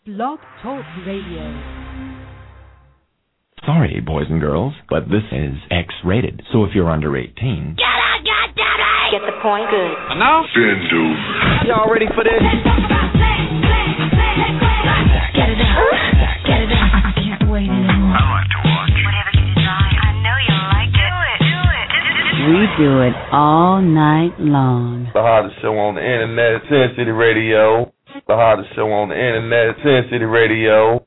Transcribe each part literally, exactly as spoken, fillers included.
Blog Talk Radio. Sorry, boys and girls, but this is X-rated, so if you're under eighteen... Get out, goddammit! Get the point, good. And now? Bend over. Y'all ready for this? Get it out. Get it out. I can't wait anymore. I like to watch. Whatever you design, I know you'll like it. Do it. Do it. We do it all night long. The hottest show on the internet, Sin City Radio. The hottest show on the internet, Sin City Radio.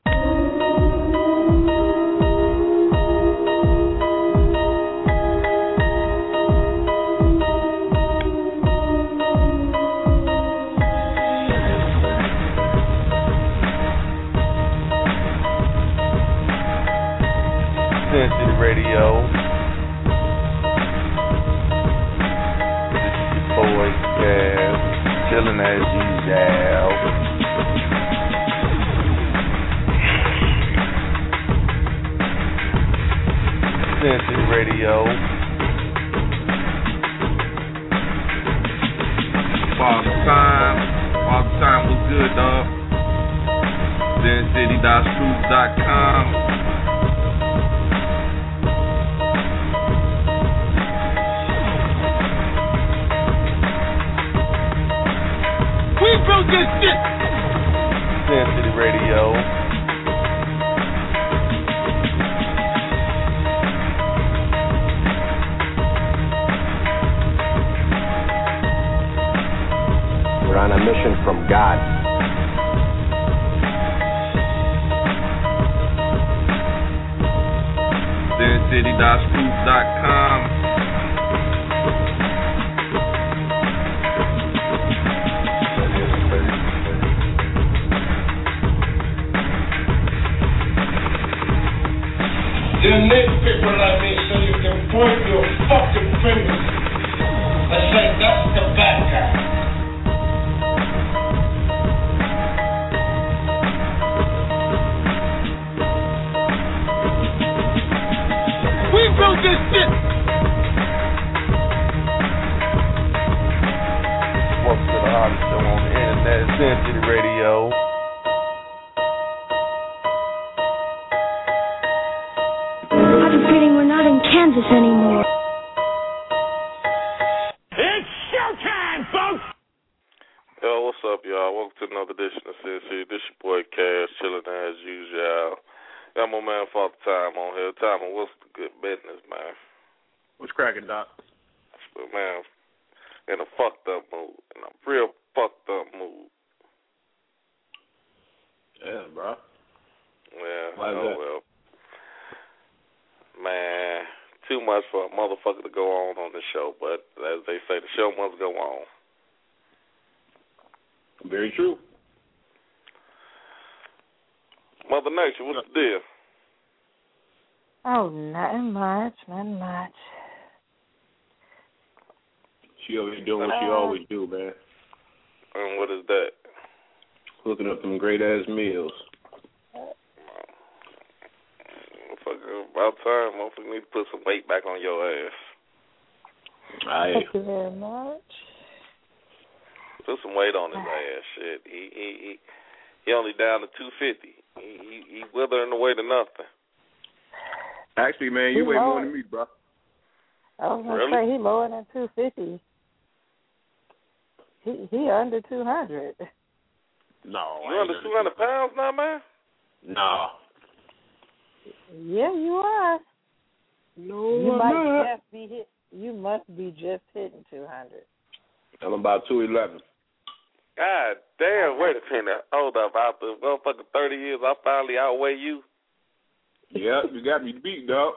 Sin City Radio. This is your boy, Cass, chilling as usual. Sin City Radio. Father Time. Father Time was good, dog. Sin City dot scoops dot com. We built this shit! Sin City Radio. We're on a mission from God. Sin City dot scoops dot com. You need people like me so you can point your fucking fingers and say that's the bad guy. We built this shit! Welcome to the hottest show on the internet, Sin City Radio. Kansas anymore. It's showtime, folks! Yo, what's up, y'all? Welcome to another edition of Sin City. This your boy Cash, chilling as usual. Got my man Father Time on here. Time, what's the good business, man? What's cracking, Doc? But, man, in a fucked up mood. In a real fucked up mood. Yeah, bro. Yeah, Why is oh that? well. Man, too much for a motherfucker to go on on the show, but as they say, the show must go on. Very true. Mother Nature, what's the deal? Oh, nothing much, nothing much. She over here doing what she always do, man. And what is that? Hooking up some great-ass meals. About time, motherfucker need to put some weight back on your ass. Aye. Thank you very much. Put some weight on his ass, shit. He he he, he only down to two fifty. He he, he withering away to nothing. Actually, man, you He weigh lower. more than me, bro. I was gonna Really? say he lower than two fifty. He he under two hundred. No. You under two hundred pounds now, man? No. Yeah, you are. No, You I'm might not. just be hit. You must be just hitting two hundred. I'm about two eleven. God damn, wait a minute. Hold up. After motherfucking thirty years, I finally outweigh you. Yeah, you got me beat, dog.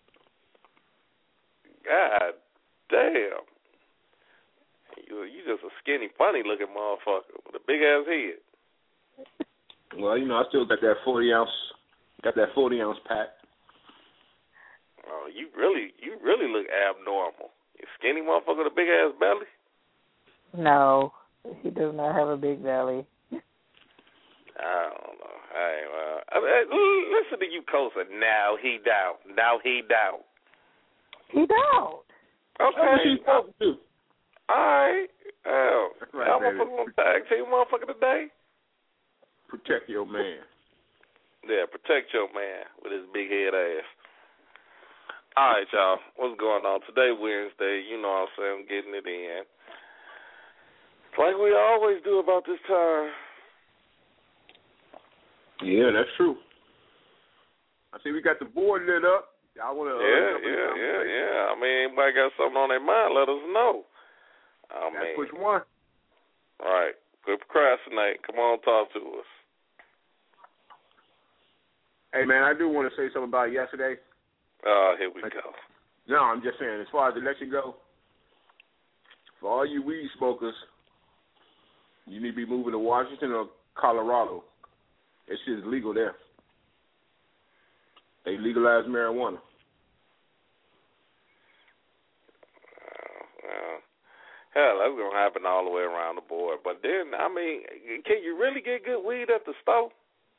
God damn. You you just a skinny, funny looking motherfucker with a big ass head. Well, you know, I still got that forty ounce, got that forty ounce pack. Oh, you really, you really look abnormal. You skinny motherfucker with a big ass belly. No, he does not have a big belly. I don't know. Hey, well, I mean, listen to you, Kosa. Now he down. Now he down. He don't. Okay. That's what she's supposed to do. All right. Oh, That's right, y'all baby. motherfuckers want to tag team motherfucker today? Protect your man. Yeah, protect your man with his big head ass. All right, y'all. What's going on? Today, Wednesday. You know what I'm saying? I'm getting it in. Like we always do about this time. Yeah, that's true. I see we got the board lit up. Y'all want to? Yeah, uh, yeah, yeah, yeah. I mean, anybody got something on their mind? Let us know. I mean, push one. All right, quit procrastinating. Come on, talk to us. Hey, man, I do want to say something about yesterday. Oh, uh, here we go. No, I'm just saying, as far as the election go, for all you weed smokers, you need to be moving to Washington or Colorado. It's just legal there. They legalized marijuana. Uh, hell, that's going to happen all the way around the board. But then, I mean, can you really get good weed at the store?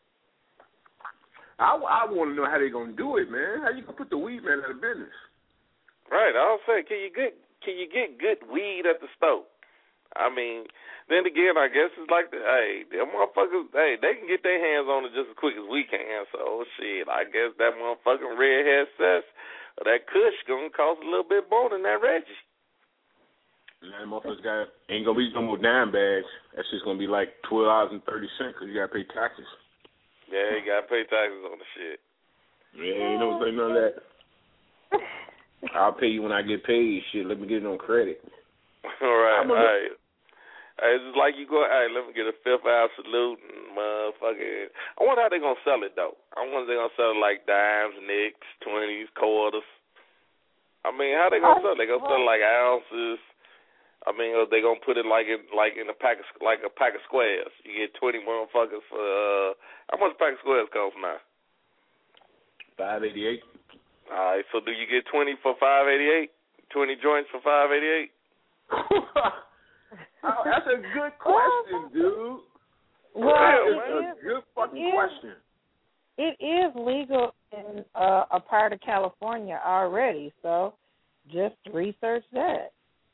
I, I want to know how they're going to do it, man. How you going to put the weed man out of business? Right. I was saying, can you get can you get good weed at the store? I mean, then again, I guess it's like, the, hey, them motherfuckers, hey, they can get their hands on it just as quick as we can. So, shit, I guess that motherfucking redhead cess or that kush going to cost a little bit more than that Reggie. And that motherfuckers got, ain't going to be no more dime bags. That's just going to be like twelve dollars and thirty cents because you got to pay taxes. Yeah, you got to pay taxes on the shit. Yeah, ain't no say none of that. I'll pay you when I get paid. Shit, let me get it on credit. All right, all right. Hey, it's just like you go, hey, let me get a fifth hour salute and motherfucking. I wonder how they're going to sell it, though. I wonder if they're going to sell it like dimes, nicks, twenties, quarters. I mean, how they going to sell it? They going to sell it like ounces. I mean, are they going to put it like in like in a pack of, like a pack of squares? You get twenty motherfuckers for, uh, how much a pack of squares cost now? five eighty-eight. All right, so do you get twenty for five eighty-eight? twenty joints for five eighty-eight? Oh, that's a good question, dude. Well, that is it a is, good fucking it question. Is, it is legal in uh, a part of California already, so just research that.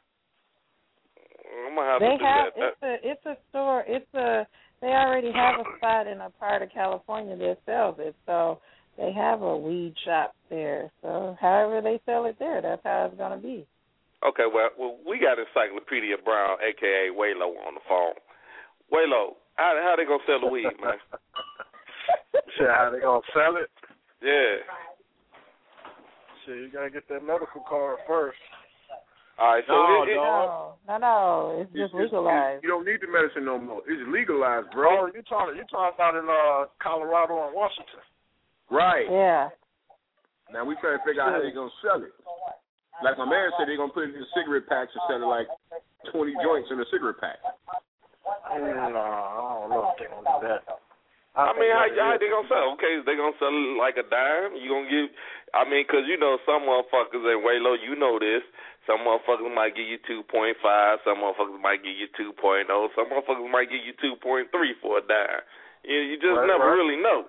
I'm gonna have they to do have that. it's a it's a store. It's a they already have a spot in a part of California that sells it, so they have a weed shop there. So however they sell it there, that's how it's gonna be. Okay, well, well, we got Encyclopedia Brown, a k a. Waylo, on the phone. Waylo, how, how they going to sell the weed, man? Shit, how they going to sell it? Yeah. Shit, you got to get that medical card first. All right, so no, it, it, no, no, no, it's just it's, legalized. It's, you don't need the medicine no more. It's legalized, bro. Oh, you talking you talking about in uh, Colorado and Washington? Right. Yeah. Now we trying to figure out how they going to sell it. Like my man said, they're going to put it in cigarette packs instead of like twenty joints in a cigarette pack. No, I don't know if they're going to do that. I, I mean, how, how they going to sell? Okay, they going to sell it like a dime? You going to give, I mean, because you know some motherfuckers, and Waylo, you know this, some motherfuckers might give you two point five, some motherfuckers might give you two point oh, some motherfuckers might give you two point three for a dime. You, you just right, never right. really know.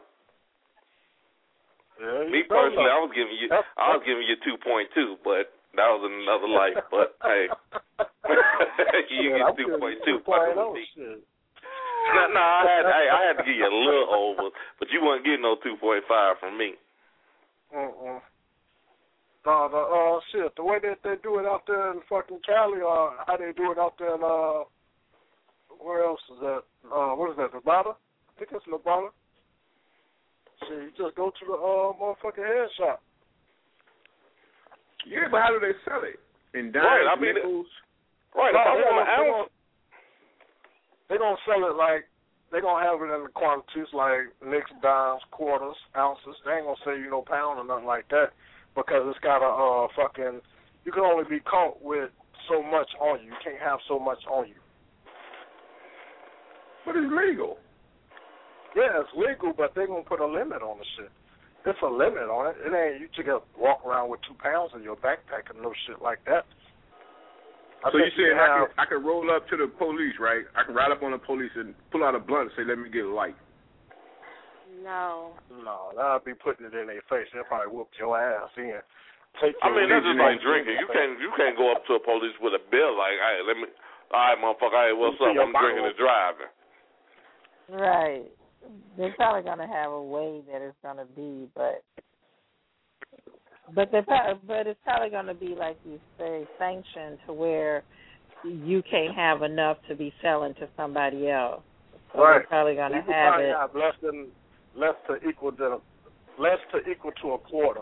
Yeah, Me personally, I was giving you, that's, I was giving you two point two, but that was another life. But hey, you yeah, get two point two. Oh, no, no, I had, I, I had to give you a little over, but you weren't getting no two point five from me. Uh-uh. No, the uh, shit, the way that they do it out there in fucking Cali, or how they do it out there in uh, where else is that? Uh, what is that? Nevada? I think it's Nevada. So you just go to the uh, motherfucking head shop. Yeah, but how do they sell it? In dimes, right, I mean, nickels? Right, no, if I they want an gonna, ounce. They're going to sell it like, they're going to have it in the quantities like nicks, dimes, quarters, ounces. They ain't going to say you no pound or nothing like that because it's got a uh, fucking, you can only be caught with so much on you. You can't have so much on you. But it's legal. Yeah, it's legal, but they're going to put a limit on the shit. There's a limit on it. It ain't you just walk around with two pounds in your backpack and no shit like that. I so you saying I have, can I can roll up to the police, right? I can ride up on the police and pull out a blunt and say, let me get a light. No. No, that'll be putting it in their face. They'll probably whoop your ass in. Take I mean, that's just like drinking. You can't you can't go up to a police with a bill like, hey, let me, all right, motherfucker, hey, what's up? I'm drinking and driving. Right. they're probably going to have a way that it's going to be, but but they but it's probably going to be like you say, sanctioned to where you can't have enough to be selling to somebody else. So right. They're probably going to you have probably it have less than less to equal to less to equal to a quarter.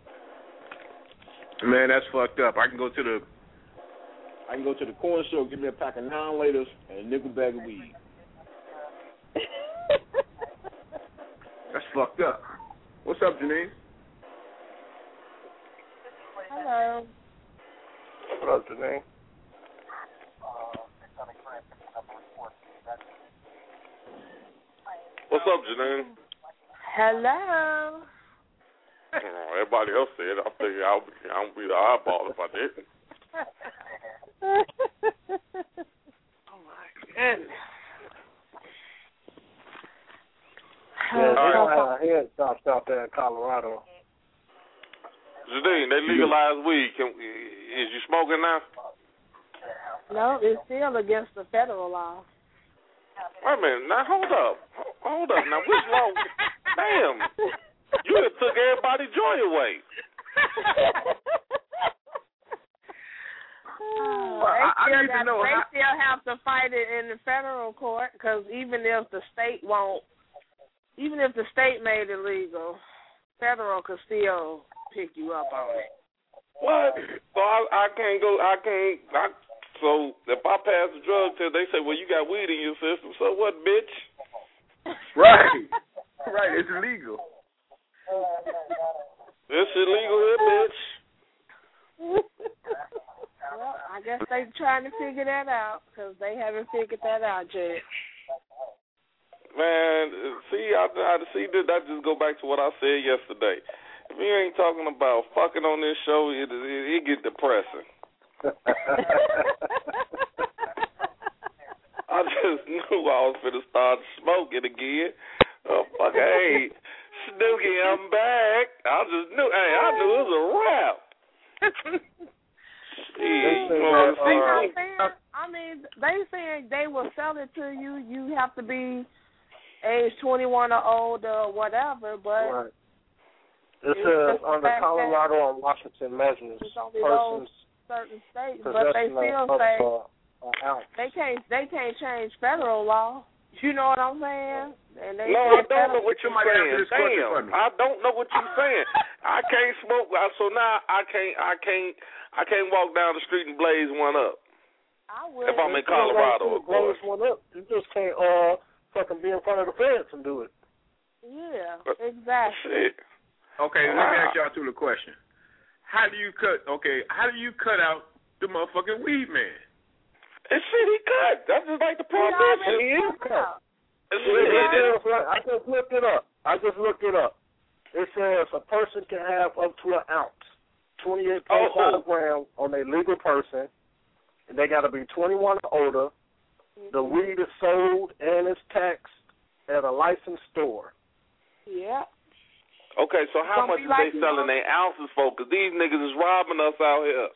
Man, that's fucked up. I can go to the I can go to the corner store, give me a pack of nine laters and a nickel bag of weed. That's fucked up. What's up, Janine? Hello. What up, Janine? What's up, Janine? Hello. Oh, everybody else said. I figured I'll be, I'll be the oddball if I didn't. Oh my goodness. Yeah, they don't have head stops out there in Colorado. Janine, they legalized weed. Can, is you smoking now? No, it's still against the federal law. Wait a minute. Now, hold up. Hold up. Now, which law? Damn. You done took everybody's joy away. Uh, well, they I, I still, need got, to know they how, still have to fight it in the federal court because even if the state won't, even if the state made it legal, federal could still pick you up on it. What? So I, I can't go. I can't. I, so if I pass the drug test, they say, "Well, you got weed in your system." So what, bitch? right, right. It's illegal. This illegal here, bitch. Well, I guess they're trying to figure that out because they haven't figured that out yet. Man, see, I, I see that. I just go back to what I said yesterday. If you ain't talking about fucking on this show, it it, it get depressing. I just knew I was finna start smoking again. Oh fuck, hey, Snooki, I'm back. I just knew. Hey, I knew it was a wrap. They not saying, I mean, they saying they will sell it to you. You have to be age twenty-one or older or whatever, but right. It says under Colorado and Washington measures, persons certain states, but they still say uh, they can't they can't change federal law. You know what I'm saying? And they no, I don't federal, know what you're saying. Damn, I don't know what you're saying. I can't smoke, so now I can't I can't I can't walk down the street and blaze one up. I would. If I'm in Colorado, of course. Blaze one up. You just can't uh fucking be in front of the fence and do it. Yeah, exactly. Shit. Okay, let me ask y'all two the question. How do you cut? Okay, how do you cut out the motherfucking weed man? It's shit he cut. That's just like the prohibition. He is cut. It's It shit. says, I just looked it up. I just looked it up. It says a person can have up to an ounce, twenty-eight point five Oh. grams on a legal person. And they got to be twenty-one or older. The weed is sold and is taxed at a licensed store. Yeah. Okay, so how Some much is like they selling their ounces for? Because these niggas is robbing us out here.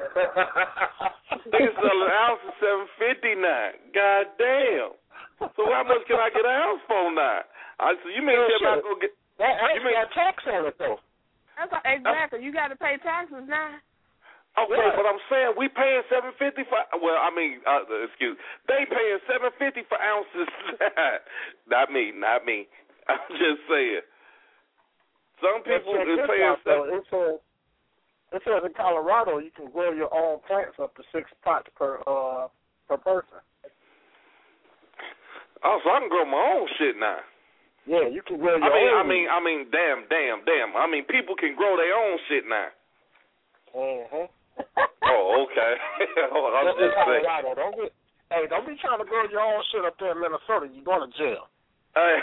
They selling ounces seven fifty now. God damn. So how much can I get an ounce for now? I so you mean Oh, tell me I shit. go get? That You actually mean- got tax on it though. That's a, exactly. You got to pay taxes now. Okay, Yeah. but I'm saying we paying seven fifty for. Well, I mean, uh, excuse. They paying seven fifty for ounces. Not me, not me. I'm just saying. Some people Check is this paying out, though. seven. It says, it says in Colorado you can grow your own plants up to six pots per uh per person. Oh, so I can grow my own shit now. Yeah, you can grow your I mean, own. I mean, I mean, damn, damn, damn. I mean, people can grow their own shit now. Mm-hmm. Oh, okay. Oh, I'm That's in just saying. Colorado. Don't be, hey, don't be trying to grow your own shit up there in Minnesota. You're going to jail. Hey.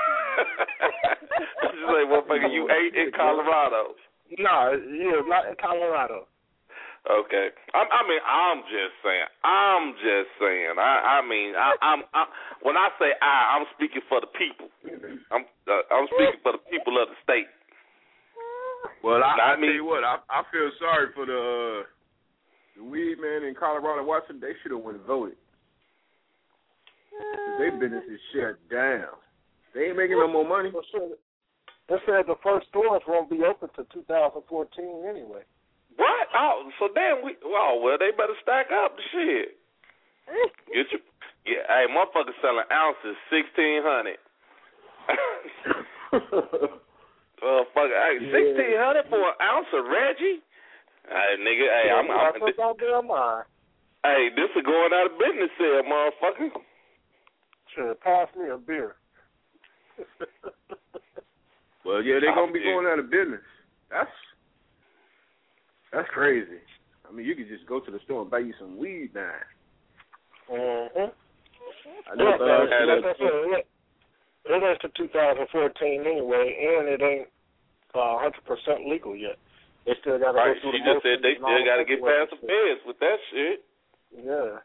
Just say, motherfucker, you ate in Colorado. No, yeah, not in Colorado. Okay. I, I mean, I'm just saying. I'm just saying. I, I mean, I, I'm. I, when I say I, I'm speaking for the people. I'm. Uh, I'm speaking for the people of the state. Well, I, I Not tell me. you what, I I feel sorry for the uh, the weed man in Colorado, Washington. They should have went and voted. Their business is shut down. They ain't making no more money. They said the first stores won't be open till two thousand fourteen anyway. What? Oh, so damn, we. Oh, well, they better stack up the shit. Get your. Yeah, hey, motherfuckers selling ounces, sixteen hundred. Uh, fuck, hey, sixteen hundred for an ounce of Reggie? Hey, nigga, hey, I'm, I'm, I'm this, hey, this is going out of business here, motherfucker. Sure, pass me a beer. Well, yeah, they're gonna be going out of business. That's that's crazy. I mean, you could just go to the store and buy you some weed now. Mm-hmm. I know. Yeah, uh, man, like I said, it ain't to two thousand fourteen anyway, and it ain't uh, one hundred percent legal yet. They still got to right. go through she the just said they still got to get past the feds with that shit. Yeah.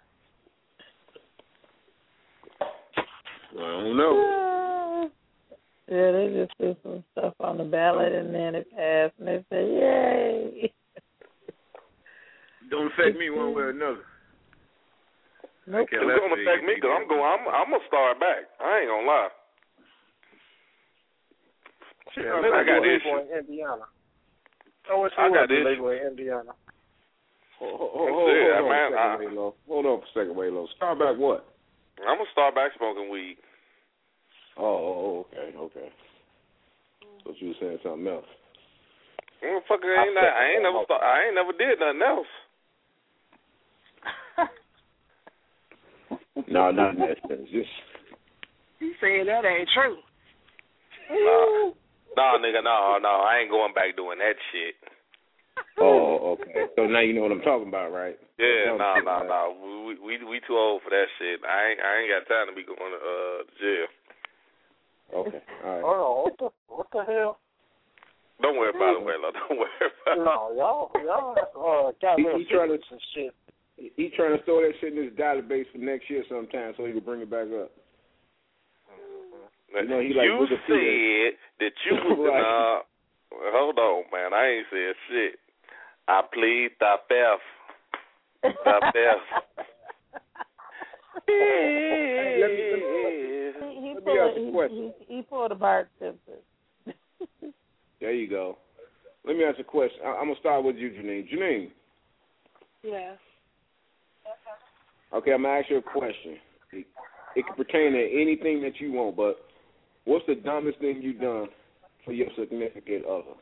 Well, I don't know. Yeah, they just threw some stuff on the ballot and then it passed and they said, yay. Don't affect me one way or another. Nope. It's going to affect me because I'm going. I'm, I'm gonna start back. I ain't gonna lie. Shit, I got this. In Indiana. Oh, it's I got this. Legal in Indiana. Hold, hold, hold, hold, it, hold, man, on I, second, Waylo. hold on for a second, Waylo. Start back what? I'm gonna start back smoking weed. Oh, oh, okay, okay. Thought you were saying something else. Motherfucker, ain't I, I ain't never start, I ain't never did nothing else. No, not in that sense. Just he said that ain't true. Nah, nah, nigga, no, no, I ain't going back doing that shit. Oh, okay. So now you know what I'm talking about, right? Yeah, no, no, no. We we we too old for that shit. I ain't I ain't got time to be going to uh jail. Okay, all right. Hold on, what the what the hell? Don't worry about it, Waylo. Don't worry about it. No, y'all y'all uh, got He, little he trying to and shit. He's trying to store that shit in his database for next year sometime so he can bring it back up. You, know, he like you said that you was right. uh, hold on, man. I ain't said shit. I plead the fifth. The fifth. let me, let me, He, he, let me pulled, ask a he, question. he, he pulled a Bart Simpson. There you go. Let me ask a question. I, I'm going to start with you, Janine. Janine. Yeah. Okay, I'm going to ask you a question. It, it can pertain to anything that you want, but what's the dumbest thing you've done for your significant other?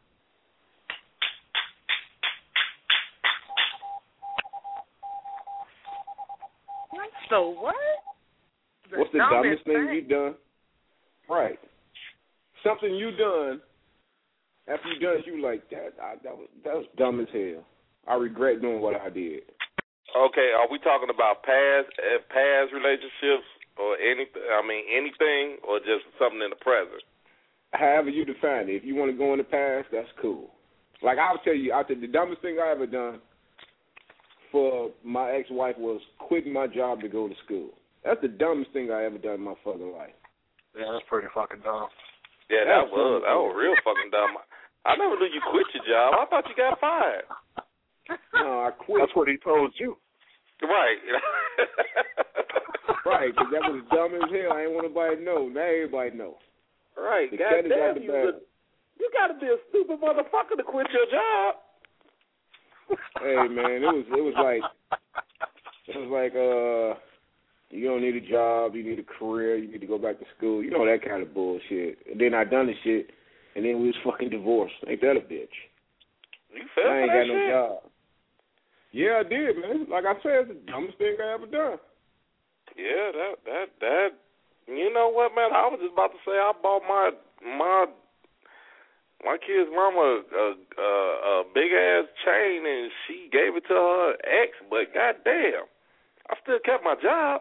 So what? The What's the dumbest, dumbest thing, thing you've done? Right. Something you done, after you done it, you like, that I, that was that was dumb as hell. I regret doing what I did. Okay, are we talking about past uh, past relationships or anything? I mean, anything or just something in the present? However you define it. If you want to go in the past, that's cool. Like I'll tell you, I think the dumbest thing I ever done for my ex-wife was quitting my job to go to school. That's the dumbest thing I ever done in my fucking life. Yeah, that's pretty fucking dumb. Yeah, that, that was that was real fucking dumb. I never knew you quit your job. I thought you got fired. No, I quit. That's what he told you. Right. Right, because that was dumb as hell. I ain't want nobody to know. Now everybody know. Right. The cat is out Goddamn, the you, bag. a, you got to be a stupid motherfucker to quit your job. Hey man, it was it was like it was like uh you don't need a job, you need a career, you need to go back to school, you know that kind of bullshit. And then I done the shit, and then we was fucking divorced. Ain't that a bitch? You fell I ain't for that got no shit? job. Yeah, I did, man. Like I said, it's the dumbest thing I ever done. Yeah, that that that. You know what, man? I was just about to say I bought my my my kid's mama a, a, a big ass chain and she gave it to her ex, but goddamn, I still kept my job.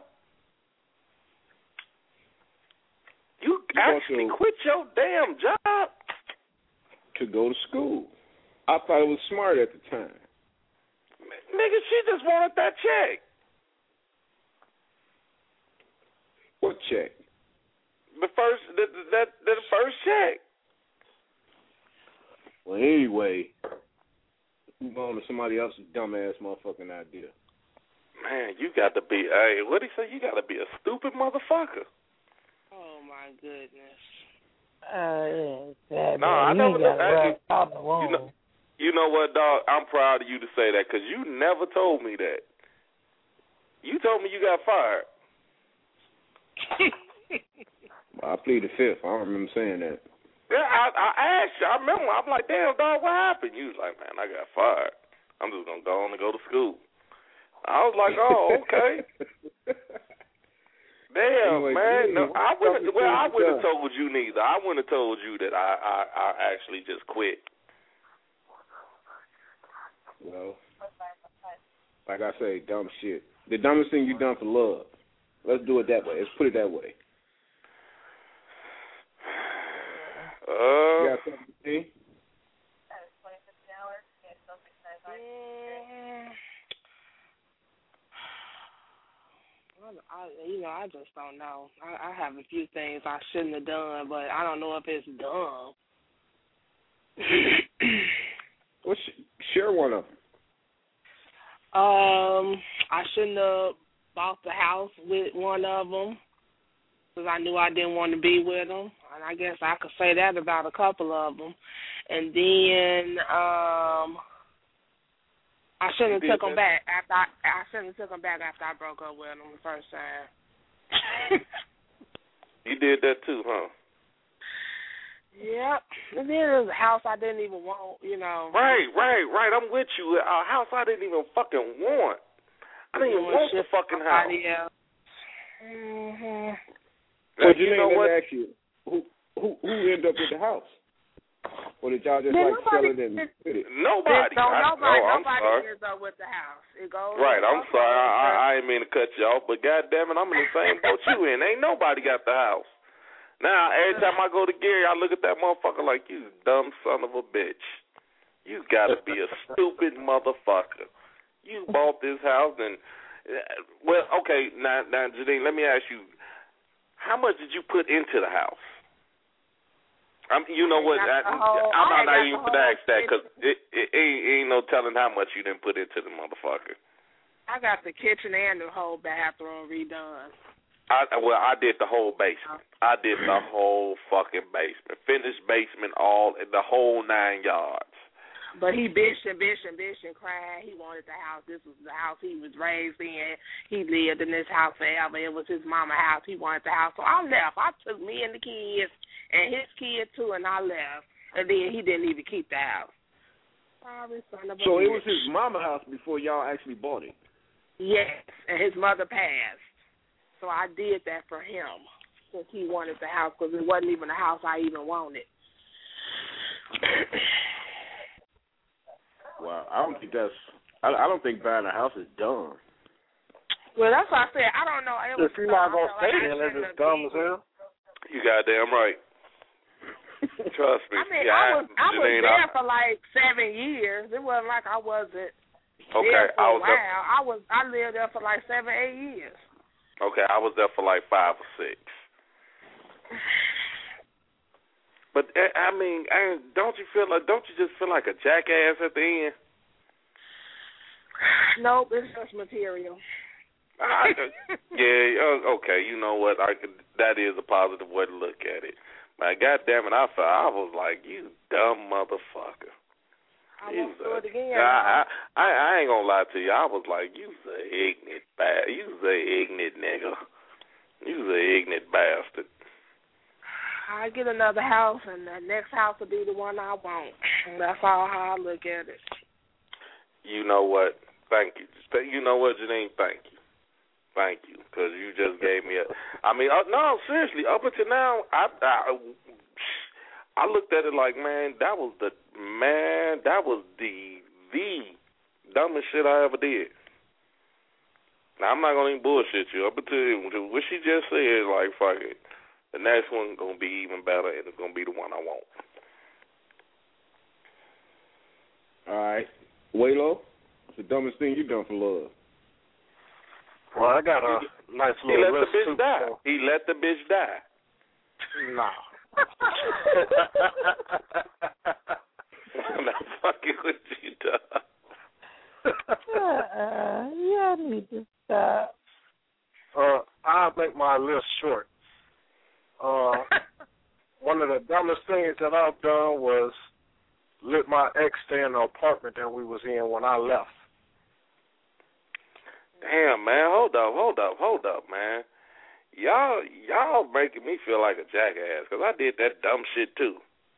You, you actually quit your damn job to go to school. I thought it was smart at the time. Nigga, she just wanted that check. What check? The first, the, that, the, the first check. Well, anyway, move on to somebody else's dumbass motherfucking idea. Man, you got to be. Hey, what did he say? You got to be a stupid motherfucker. Oh my my goodness. Uh, yeah, bad, No, man. I You never. ain't got I, to rub out the wound. you know, you know what, dog? I'm proud of you to say that because you never told me that. You told me you got fired. Well, I plead the fifth. I don't remember saying that. Yeah, I, I asked you. I remember. I'm like, damn, dog, what happened? You was like, man, I got fired. I'm just gonna go on and go to school. I was like, oh, okay. Damn, Anyway, man. yeah, No, I wouldn't. Well, I wouldn't have done. told you neither. I wouldn't have told you that I, I, I actually just quit. Well, like I say, dumb shit. The dumbest thing you done for love. Let's do it that way. Let's put it that way. Uh, you got something to say? I, you know, I just don't know. I, I have a few things I shouldn't have done, but I don't know if it's dumb. Well, sh- share one of them. Um, I shouldn't have bought the house with one of them because I knew I didn't want to be with them, and I guess I could say that about a couple of them. And then um, I shouldn't have took them back after I, I shouldn't have took them back after I broke up with them the first time. You did that too, huh? Yep. And then there's a house I didn't even want, you know. Right, right, right. I'm with you. A house I didn't even fucking want. I didn't even want the fucking house. Mm-hmm. Well, Like, you, you know let what? me ask you, who, who, who ended up with the house? Or did y'all just Then like sell it nobody- and fit it? Nobody. No, I, nobody, oh, I'm nobody sorry. ends up with the house. It goes. Right, I'm okay, sorry. I, I, okay. I ain't mean to cut you off, but goddamn it, I'm in the same boat you in. Ain't nobody got the house. Now, every time I go to Gary, I look at that motherfucker like, you dumb son of a bitch. You gotta be a stupid motherfucker. You bought this house and, well, okay, now, now, Janine, let me ask you, how much did you put into the house? I'm, you know what? I, whole, I'm not I even going to ask that because it, it, it ain't, ain't no telling how much you didn't put into the motherfucker. I got the kitchen and the whole bathroom redone. I, well, I did the whole basement. I did the whole fucking basement. Finished basement, all, the whole nine yards. But he bitched and bitched and bitched and cried. He wanted the house. This was the house he was raised in. He lived in this house forever. It was his mama's house. He wanted the house. So I left. I took me and the kids and his kid, too, and I left. And then he didn't even keep the house. Sorry, son of a So bitch. it was his mama house before y'all actually bought it? Yes, and his mother passed. So I did that for him since he wanted the house because it wasn't even a house I even wanted. Wow, I don't think that's. I, I don't think buying a house is dumb. Well, that's what I said. I don't know. It was If you're not I gonna felt stay like I in it, shouldn't it's have dumb been. as hell. You goddamn right. Trust me. I mean, yeah, I was I was Janine, there I, for like seven years. It wasn't like I wasn't okay, there for I a was while. there, I was I lived there for like seven, eight years. okay, I was there for like five or six. But I mean, I, don't you feel like? Don't you just feel like a jackass at the end? Nope, it's just material. I, yeah, uh, okay. You know what? I could. That is a positive way to look at it. Man, goddamn it, I felt I was like, you dumb motherfucker. I You won't do it again. I, I, I, I ain't gonna lie to you. I was like, you's a ignorant bad. You's a ignorant nigga. You's a ignorant bastard. I get another house, and the next house will be the one I want. And that's all how I look at it. You know what? Thank you. You know what, Janine? Thank you. Thank you, because you just gave me a. I mean, uh, no, seriously. Up until now, I, I I looked at it like, man, that was the man. That was the the dumbest shit I ever did. Now I'm not gonna even bullshit you. Up until what she just said, like, fuck it. The next one's gonna be even better, and it's gonna be the one I want. All right, Waylo, what's the dumbest thing you done for love? Well, I got a nice He little let list the bitch too, die. so. He let the bitch die. Nah. I'm not fucking with you, dog. uh-uh. Yeah, I need to stop. Uh, I'll make my list short. Uh, dumbest things that I've done was let my ex stay in the apartment that we was in when I left. Damn, man, hold up, hold up, hold up, man. Y'all, y'all making me feel like a jackass because I did that dumb shit too.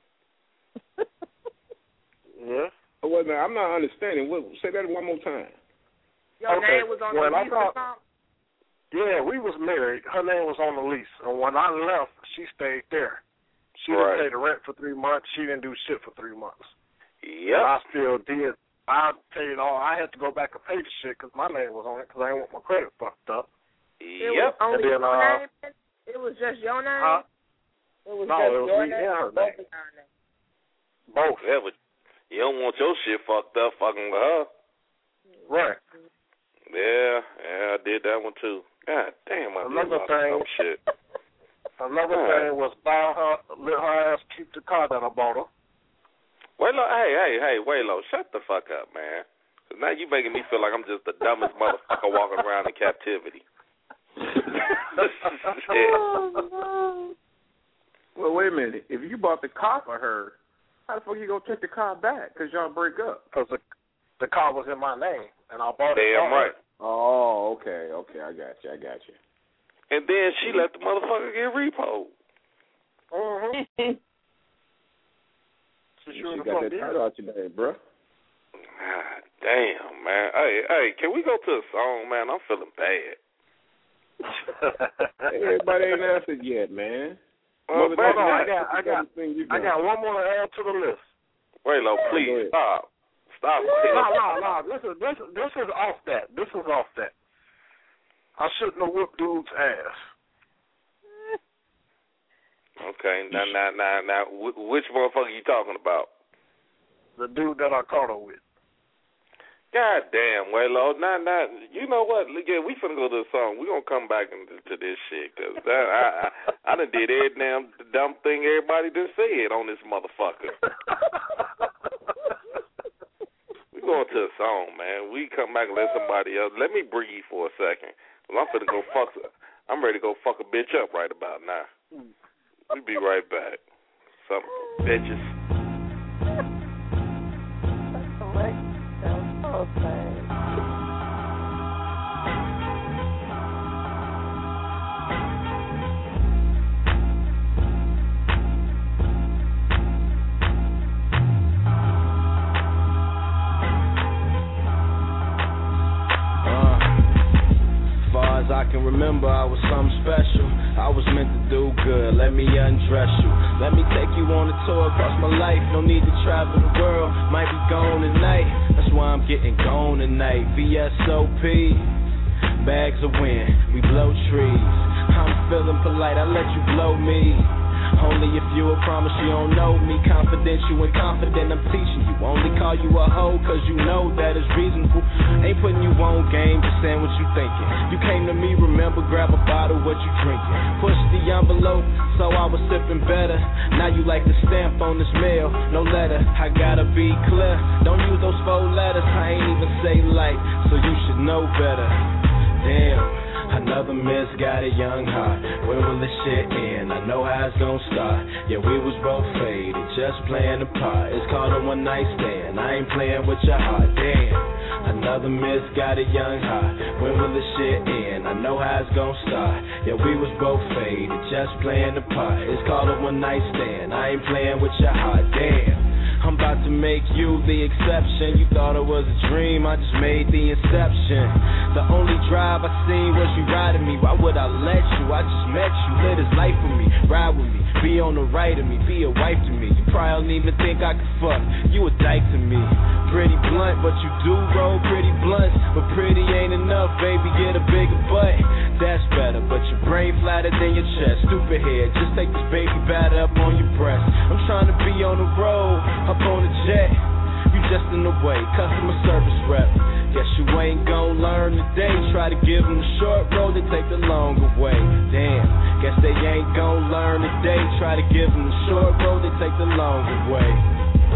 Yeah. Oh, wait a minute, I'm not understanding. What, say that one more time. Your okay. name was on when the I lease thought, or something? Yeah, we was married. Her name was on the lease. And when I left, she stayed there. She right. didn't pay the rent for three months. She didn't do shit for three months. Yep. And I still did. I paid all. I had to go back and pay the shit because my name was on it because I didn't want my credit fucked up. It yep. was only and then, your uh, name? It was just your name? Huh? It was no, just it was your me name? and her Both name. of our names. Both. Yeah, but you don't want your shit fucked up fucking with her. Right. Yeah, yeah, I did that one too. God damn, I Another did thing. some shit. Another All thing right. was buy her, let her ass keep the car that I bought her. Waylo, hey, hey, hey, Waylo, shut the fuck up, man. 'Cause now you making me feel like I'm just the dumbest motherfucker walking around in captivity. Shit. Well, wait a minute. If you bought the car for her, how the fuck you gonna take the car back? Because y'all break up. Because the, the car was in my name, and I bought it. Damn right. Oh, okay, okay. I got you. I got you. And then she let the motherfucker get repoed. Mm-hmm. She sure got that title out your name, bro. God damn, man. Hey, hey, can we go to a song, man? I'm feeling bad. Everybody ain't answered yet, man. Uh, Hold on, I got, I got, I got one more to add to the list. Waylo, please stop, stop. No, no, no. This is this this is off that. This is off that. I shouldn't have whooped dude's ass. Okay, now, now, now, now, which motherfucker you talking about? The dude that I caught her with. God damn, Waylo. Now, now, you know what? Yeah, we finna go to the song. We gonna come back into to this shit because I, I, I done did every damn dumb thing everybody done said on this motherfucker. We going to a song, man. We come back and let somebody else. Let me breathe for a second. Well, I'm finna go fuck. I'm ready to go fuck a bitch up right about now. We be right back. Some bitches. I can remember I was something special. I was meant to do good. Let me undress you. Let me take you on a tour across my life. No need to travel the world. Might be gone tonight. That's why I'm getting gone tonight. V S O P. Bags of wind. We blow trees. I'm feeling polite. I let you blow me. Only if you will promise you don't know me. Confidential and confident, I'm teaching you. Only call you a hoe cause you know that it's reasonable. Ain't putting you on game, just saying what you thinking. You came to me, remember, grab a bottle, what you drinking. Push the envelope, so I was sipping better. Now you like the stamp on this mail, no letter. I gotta be clear, don't use those four letters. I ain't even say like, so you should know better. Damn. Another miss got a young heart. When will this shit end? I know how it's gonna start. Yeah, we was both faded, just playing a part. It's called a one night stand. I ain't playing with your heart. Damn. Another miss got a young heart. When will this shit end? I know how it's gonna start. Yeah, we was both faded, just playing a part. It's called a one night stand. I ain't playing with your heart. Damn. I'm about to make you the exception. You thought it was a dream, I just made the inception. The only drive I seen was you riding me. Why would I let you? I just met you, live this life with me. Ride with me, be on the right of me, be a wife to me. You probably don't even think I could fuck, you a dyke to me. Pretty blunt, but you do roll pretty blunts. But pretty ain't enough, baby, get a bigger butt. That's better, but your brain flatter than your chest. Stupid head, just take this baby batter up on your breast. I'm trying to be on the road, up on the jet. You just in the way, customer service rep. Guess you ain't gon' learn today. Try to give them the short road, they take the longer way. Damn, guess they ain't gon' learn today. Try to give them the short road, they take the longer way.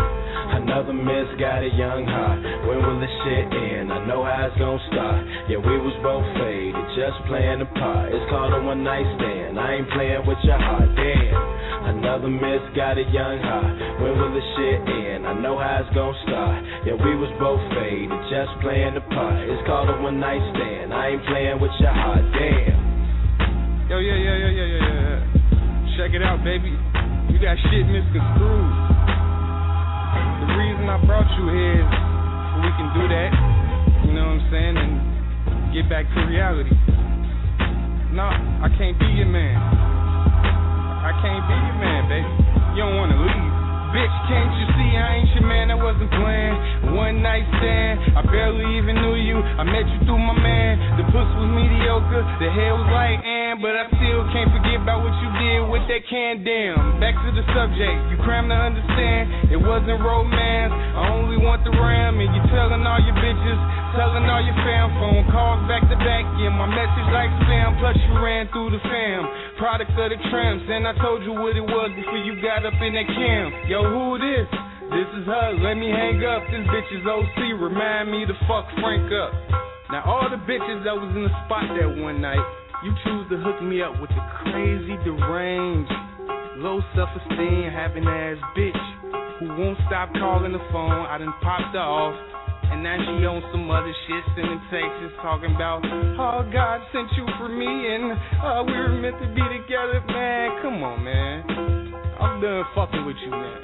Another miss got a young heart. When will this shit end? I know how it's gonna start. Yeah, we was both faded, just playing the part. It's called a one night stand. I ain't playing with your heart, damn. Another miss got a young heart. When will this shit end? I know how it's gonna start. Yeah, we was both faded, just playing the part. It's called a one night stand. I ain't playing with your heart, damn. Yo, yeah, yeah, yeah, yeah, yeah, yeah. Check it out, baby. You got shit misconstrued. The reason I brought you here is so we can do that, you know what I'm saying, and get back to reality. No, I can't be your man. I can't be your man, baby. You don't want to leave. Bitch, can't you see I ain't your man, I wasn't playing. One night stand, I barely even knew you. I met you through my man. The pussy was mediocre, the hair was like and, but I still can't forget about what you did with that can. Damn, back to the subject, you cram to understand. It wasn't romance, I only want the ram. And you telling all your bitches, telling all your fam, phone calls back to back. Yeah, my message like spam, plus you ran through the fam. Product of the tramps, and I told you what it was before you got up in that cam. Yo, who this? This is her, let me hang up. This bitch is O C, remind me to fuck Frank up. Now all the bitches that was in the spot that one night, you choose to hook me up with the crazy, deranged, low self-esteem, having ass bitch who won't stop calling the phone. I done popped her off, and now she on some other shit, sending texts talking about, oh, God sent you for me, and uh, we were meant to be together. Man, come on, man. I'm done fucking with you, man.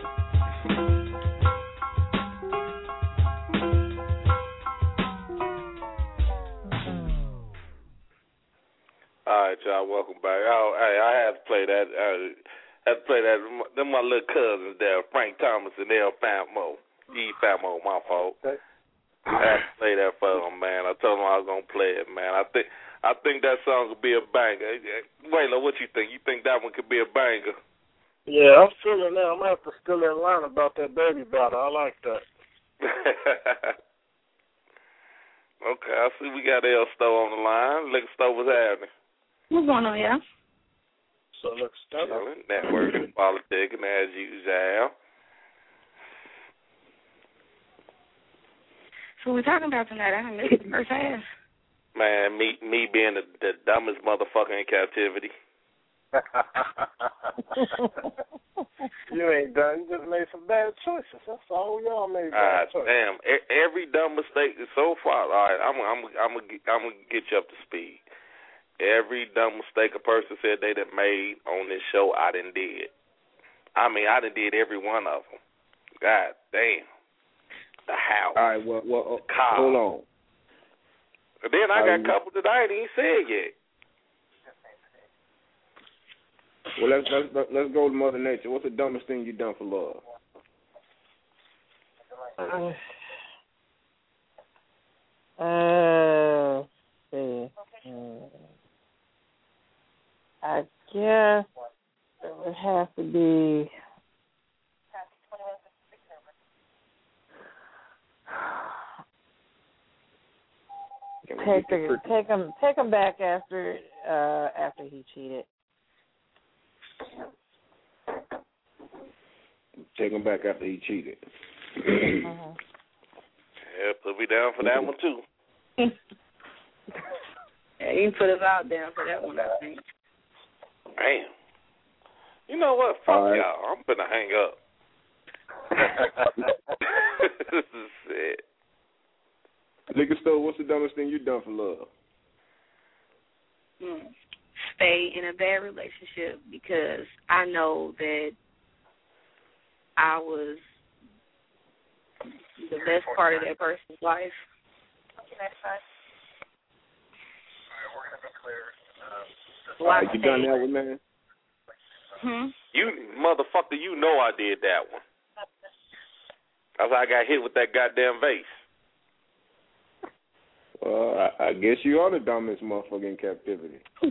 All right, y'all, welcome back. Oh, hey, I had to play that. Uh, I had to play that. Them my little cousins there, Frank Thomas and L. Famo. E. Famo, my fault. Okay. I had to play that for them, man. I told them I was gonna play it, man. I think I think that song could be a banger. Waylon, what you think? You think that one could be a banger? Yeah, I'm feeling that. I'm gonna have to steal that line about that baby battle. I like that. Okay, I see we got L. Stowe on the line. Look, Stowe, what's happening? What's going on, yeah? So look, Stowe. Networking, politicking as usual. So we're talking about tonight. I haven't missed the first half. Man, me me being the, the dumbest motherfucker in captivity. You ain't done. You just made some bad choices. That's all. We all made bad Ah, choices. damn. E- every dumb mistake so far. All right, I'm I'm I'm I'm gonna get you up to speed. Every dumb mistake a person said they done made on this show, I done did. I mean, I done did every one of them. God damn. The house. All right, well, well uh, car. hold on. And then I got a couple that I ain't even said yet. Well, let's let's let's go to Mother Nature. What's the dumbest thing you done for love? Uh, uh let's see. Uh, I guess it would have to be. Take the, take him take him back after uh, after he cheated. Take him back after he cheated. uh-huh. Yeah, put me down for that one too. Yeah, you can put us out there for that one, I think. Damn. You know what? Fuck right. y'all. I'm finna hang up. This is it. Nigga Stowe, what's the dumbest thing you done for love? Hmm. Stay in a bad relationship because I know that I was the best part of that person's life. All right, you done that one, man? Hmm? You motherfucker, you know I did that one. That's how I got hit with that goddamn vase. Well, I, I guess you are the dumbest motherfucker in captivity. uh,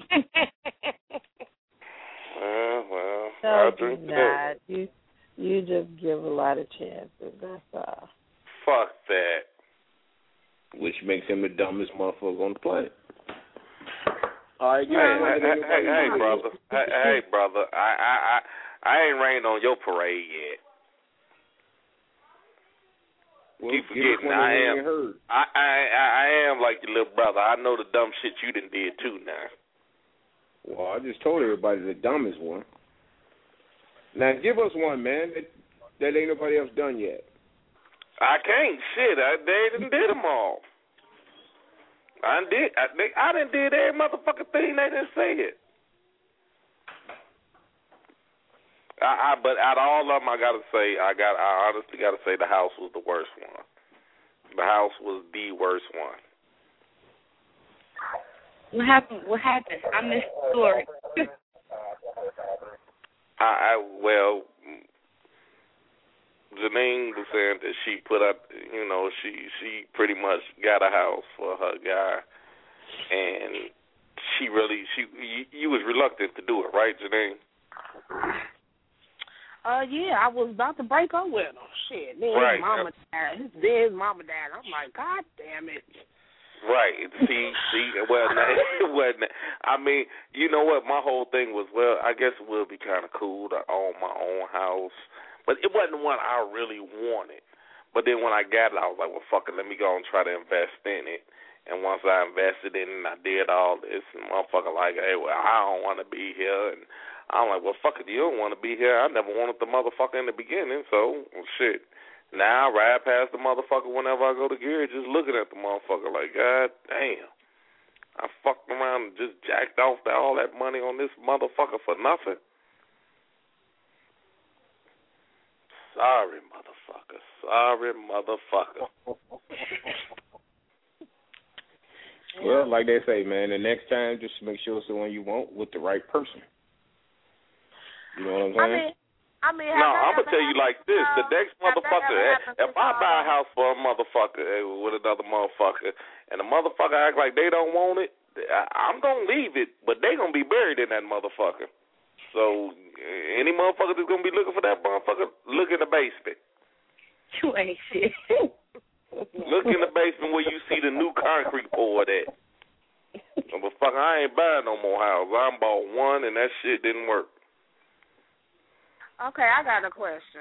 well, no, I'll you drink not. You, you just give a lot of chances. That's all. Fuck that. Which makes him the dumbest motherfucker on the planet. All right, hey, hey, hey, hey, hey, brother. Hey, hey, brother. I, I, I, I ain't rained on your parade yet. Well, keep forgetting. I am. I, I I am like your little brother. I know the dumb shit you done did too now. Well, I just told everybody the dumbest one. Now give us one, man, that, that ain't nobody else done yet. I can't. Shit, I, they done did them all. I done did. I, they, I done did every motherfucking thing they didn't say it. I, I, but out of all of them, I gotta say, I got. I honestly gotta say, the house was the worst one. The house was the worst one. What happened? What happened? I missed the story. I, I well, Janine was saying that she put up, you know, she she pretty much got a house for her guy, and she really she you, you was reluctant to do it, right, Janine? Uh, yeah, I was about to break up with him. Shit, then right. his mama died. Then his mama died. I'm like, God damn it. Right. See, see, well, it wasn't. I mean, you know what? My whole thing was, well, I guess it would be kind of cool to own my own house, but it wasn't one I really wanted. But then when I got it, I was like, well, fuck it, let me go and try to invest in it. And once I invested in it and I did all this, and motherfucker like, hey, well, I don't want to be here. And I'm like, well, fuck it, you don't want to be here. I never wanted the motherfucker in the beginning, so, well, shit. Now I ride past the motherfucker whenever I go to Geary, just looking at the motherfucker like, God damn. I fucked around and just jacked off all that money on this motherfucker for nothing. Sorry, motherfucker. Sorry, motherfucker. Well, like they say, man, the next time, just make sure it's the one you want with the right person. You know what I'm saying? I mean, I mean, no, I'm going to tell you like this. The next motherfucker, if I buy a house for a motherfucker with another motherfucker, and the motherfucker act like they don't want it, I'm going to leave it, but they going to be buried in that motherfucker. So any motherfucker that's going to be looking for that motherfucker, look in the basement. You ain't shit. Look in the basement where you see the new concrete poured at. Motherfucker, I ain't buying no more house. I bought one, and that shit didn't work. Okay, I got a question.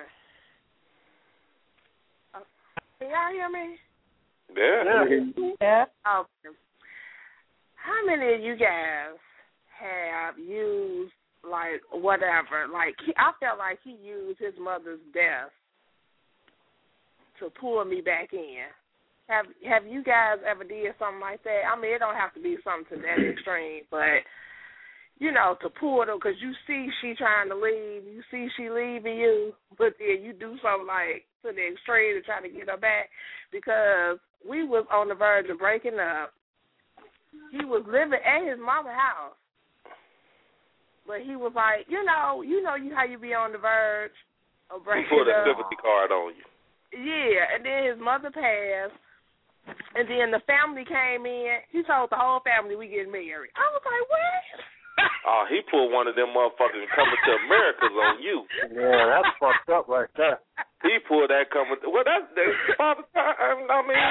Uh, can y'all hear me? Yeah. Yeah. Okay. How many of you guys have used, like, whatever? Like, he, I felt like he used his mother's death to pull me back in. Have Have you guys ever did something like that? I mean, it don't have to be something to that extreme, but you know, to pull them, because you see she trying to leave, you see she leaving you, but then you do something like to the extreme to try to get her back, because we was on the verge of breaking up. He was living at his mama's house, but he was like, you know, you know you how you be on the verge of breaking up. He put a sympathy card on you. Yeah, and then his mother passed, and then the family came in. He told the whole family we getting married. I was like, what? Oh, he pulled one of them motherfuckers coming to America's on you. Yeah, that's fucked up right there. He pulled that coming. Well, that's that's father time. I mean,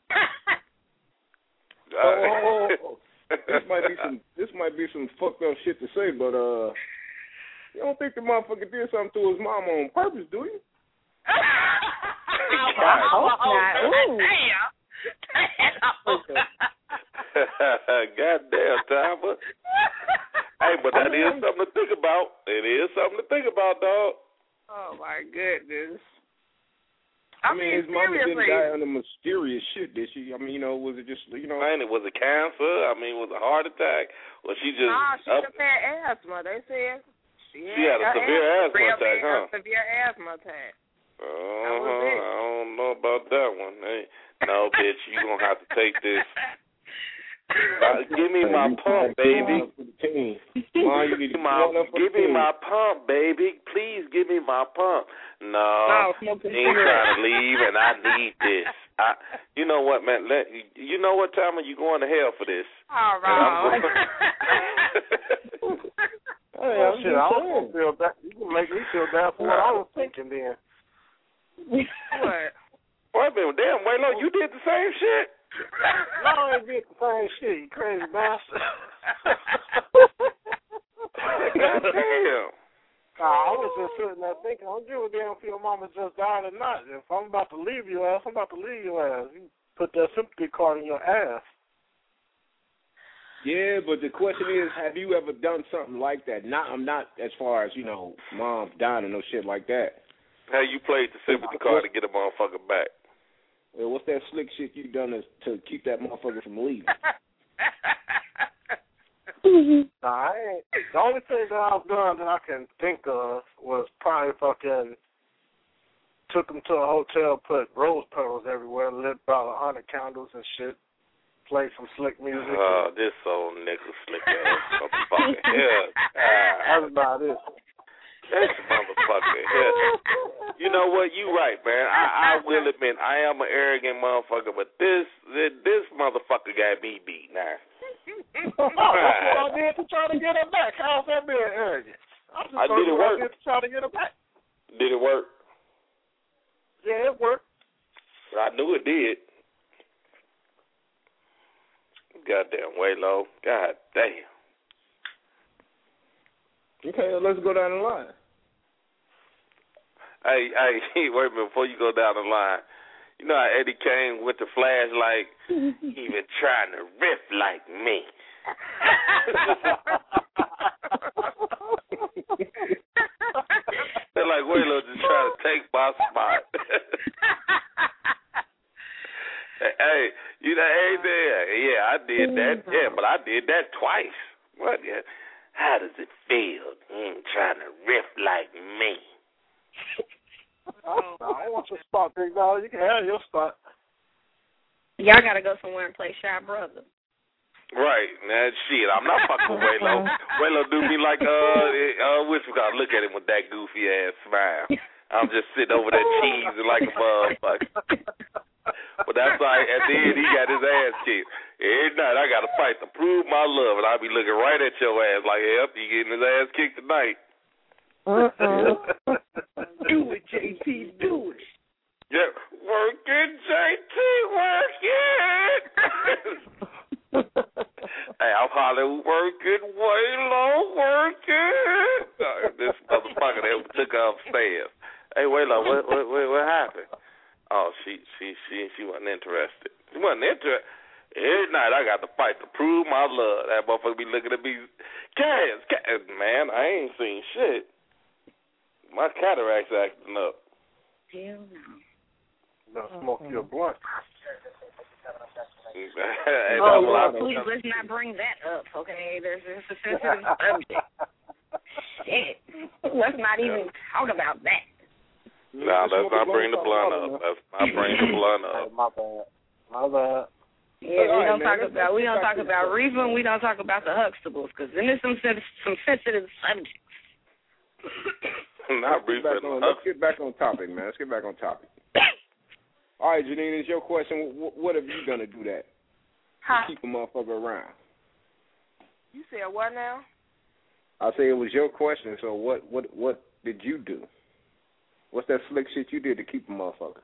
oh, oh, oh. this might be some this might be some fucked up shit to say, but uh, you don't think the motherfucker did something to his mama on purpose, do you? I hope not. Ooh. Goddamn, Tyler. Hey, but that is something to think about. It is something to think about, dog. Oh, my goodness. I, I mean, mean, his mama seriously. didn't die under mysterious shit, did she? I mean, you know, was it just, you know? Man, it was a cancer. I mean, was it a heart attack? Or she just... Nah, she up... just had asthma. They said she had, she had a severe asthma attack, huh? A severe asthma attack. Uh-huh. I don't know about that one. Hey, no, bitch, you going to have to take this. Uh, give me my pump, baby. Ma, you need to my, give me my pump, baby. Please give me my pump. No, no she ain't trying to leave, and I need this. I, you know what, man? Let, you know what, Tama? You going to hell for this? All right. Hey, oh, shit, I was gonna feel bad. You can make me feel bad for what I was thinking then. What? Wait a minute, damn, Waylon, you did the same shit? No, I ain't did the same shit, you crazy bastard. God damn. Nah, I was just sitting there thinking, I don't give a damn if your mama just died or not. If I'm about to leave your ass, I'm about to leave your ass. You put that sympathy card in your ass. Yeah, but the question is, have you ever done something like that? Not, I'm not as far as, you know, mom dying and no shit like that. How you played the sympathy card to get a motherfucker back? Well, what's that slick shit you done to, to keep that motherfucker from leaving? Nah, I ain't. The only thing that I've done that I can think of was probably fucking took them to a hotel, put rose petals everywhere, lit about a hundred candles and shit, played some slick music. Oh, uh, this old nigga slick ass motherfucker. Yeah. That's about it. This motherfucker. Yeah. You know what? You right, man. I, I will admit I am an arrogant motherfucker, but this this motherfucker got me beat now. That's what I did to try to get her back. How's that being arrogant? I did it work. I did to try to get her back. Did it work? Yeah, it worked. I knew it did. Goddamn Waylo. God damn. Okay, well, let's go down the line. Hey, hey, wait a minute. Before you go down the line, you know how Eddie Kane with the flashlight, even trying to riff like me. They're like, Waylo just trying to take my spot. Hey, you know, hey there. Yeah, I did that. Yeah, but I did that twice. What? Yeah. How does it feel? You trying to riff like me. Oh, I want your spot, big dog. You can have your spot. Y'all got to go somewhere and play Shy Brother. Right, man. Shit, I'm not fucking with Waylo. Waylo do me like, uh, uh, which we gotta look at him with that goofy ass smile. I'm just sitting over there cheesing like a motherfucker. But that's like, at the end, he got his ass kicked. Every night, I got to fight to prove my love, and I'll be looking right at your ass like, yep, he getting his ass kicked tonight. Uh-uh. Do it, J T, do it. Yeah, work it, J T, work it. Hey, I'm hollering, work it, Waylo, work it. Uh, this motherfucker that took her upstairs. Hey, Waylo, what, what, what, what happened? Oh, she, she, she, she wasn't interested. She wasn't interested. Every night I got to fight to prove my love. That motherfucker be looking at me, Cass, Cass, man, I ain't seen shit. My cataract's acting up. Hell no. No, smoke your blunt. Hey, oh, Lord, please, let's not bring that up, okay? There's, there's a sensitive subject. Shit. Let's not even talk about that. No, let's not bring the blunt up. Let's not bring the blunt up. My bad. My bad. Yeah, we don't talk about we don't talk about reefer, and we don't talk about the Huxtables, because then there's some some sensitive subjects. Not reefer. Let's get back on topic, man. Let's get back on topic. All right, Janine, it's your question. What, what have you done to do that? Huh? To keep a motherfucker around. You said what now? I say it was your question. So what what what did you do? What's that slick shit you did to keep a motherfucker?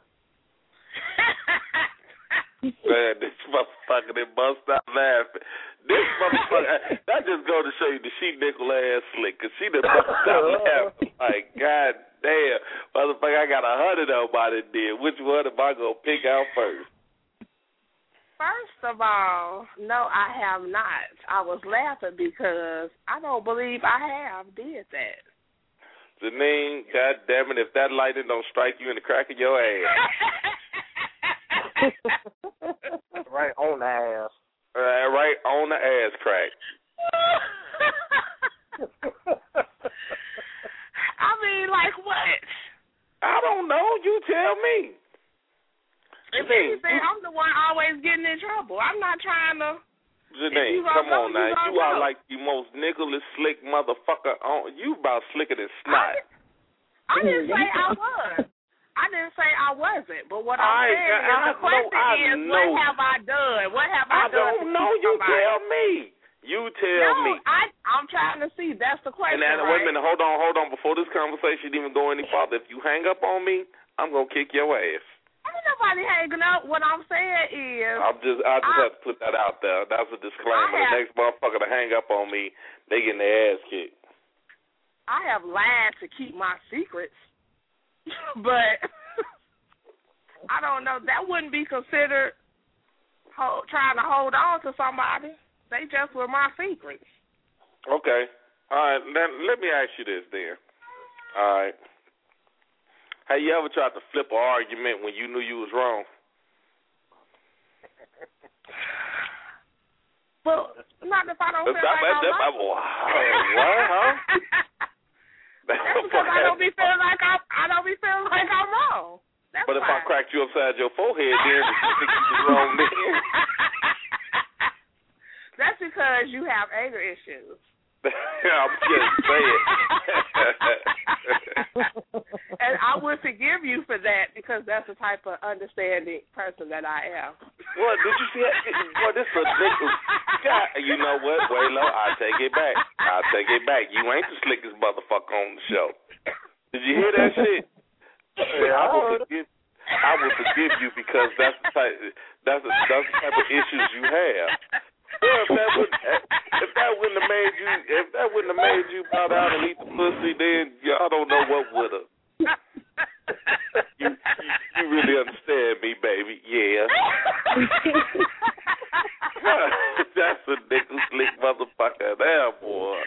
Man, this motherfucker that bust out laughing. This motherfucker, that just go to show you that she nickel ass slick, because she done bust out laughing. Like, God damn. Motherfucker, I got a hundred of them I done did. Which one am I going to pick out first? First of all, no, I have not. I was laughing because I don't believe I have did that. Janine, God damn it, if that lightning don't strike you in the crack of your ass. Right on the ass. Uh, right on the ass crack. I mean, like what? I don't know. You tell me. If anything, I'm the one always getting in trouble. I'm not trying to. Janine, come on now. You are like the most niggleless, slick motherfucker on. You about slicker than snot. I, I didn't say I was. I didn't say I wasn't. But what I'm I, saying I, is the question know, is, know. what have I done? What have I, I done? I don't know. You somebody? tell me. You tell no, me. I, I'm trying to see. That's the question. And then, right? wait a minute. Hold on, hold on. Before this conversation even go any farther, if you hang up on me, I'm going to kick your ass. Ain't nobody hanging up. What I'm saying is, I'm just, I just I, have to put that out there. That's a disclaimer. Have, the next motherfucker to hang up on me, they getting their ass kicked. I have lied to keep my secrets, but I don't know. That wouldn't be considered hold, trying to hold on to somebody. They just were my secrets. Okay. All right. Let, let me ask you this then. All right. Have you ever tried to flip an argument when you knew you was wrong? Well, not if I don't feel That's like I'm that, wrong. What, huh? That's because I don't be feeling like I'm, I don't be feeling like I'm wrong. That's but if why. I cracked you upside your forehead, then would you think you was wrong then? That's because you have anger issues. I'm just saying. And I would forgive you for that because that's the type of understanding person that I am. What, did you see that? Boy, this is a nigga. God, you know what, Waylo? I'll take it back. I'll take it back. You ain't the slickest motherfucker on the show. Did you hear that shit? Yeah, I will forgive I will forgive you because that's the type that's the, that's the type of issues you have. Well, if that would if that wouldn't have made you if that wouldn't have made you bow down and eat the pussy, then I don't know what would have. You, you you really understand me, baby? Yeah. That's a nickel slick motherfucker there, boy.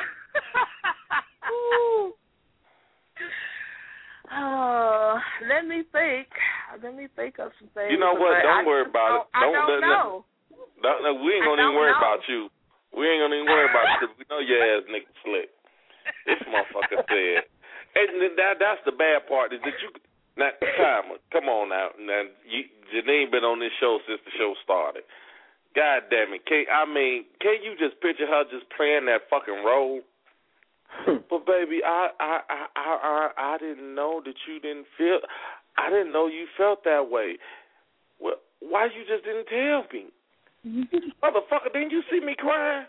Oh, let me think. Let me think of some things. You know what? Don't worry about it. I Don't, don't know. No, no, we ain't gonna even worry about you. We ain't gonna even worry about you because we know your ass nigga slick. This motherfucker said. And that that's the bad part is that you now Timer, come on now. Now you, Janine been on this show since the show started. God damn it. Can, I mean, can you just picture her just playing that fucking role? But baby, I I, I I I I didn't know that you didn't feel I didn't know you felt that way. Well, why you just didn't tell me? Motherfucker, didn't you see me crying?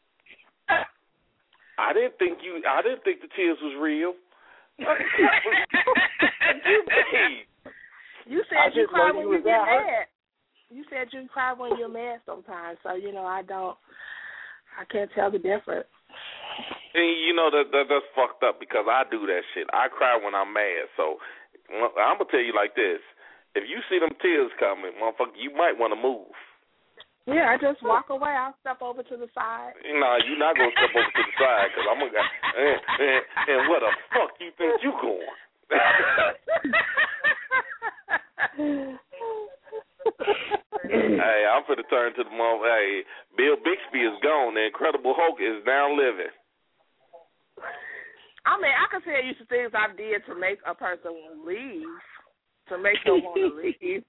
I didn't think you. I didn't think the tears was real. You said you cry when you get mad. You said you cry when you're mad sometimes. So you know I don't. I can't tell the difference. And you know that, that that's fucked up because I do that shit. I cry when I'm mad. So I'm gonna tell you like this: if you see them tears coming, motherfucker, you might want to move. Yeah, I just walk away. I'll step over to the side. Nah, you're not going to step over to the side because I'm going to... And, and, and where the fuck you think you going? Hey, I'm finna turn to the mother. Hey, Bill Bixby is gone. The Incredible Hulk is now living. I mean, I can tell you some things I did to make a person leave. To make them want to leave.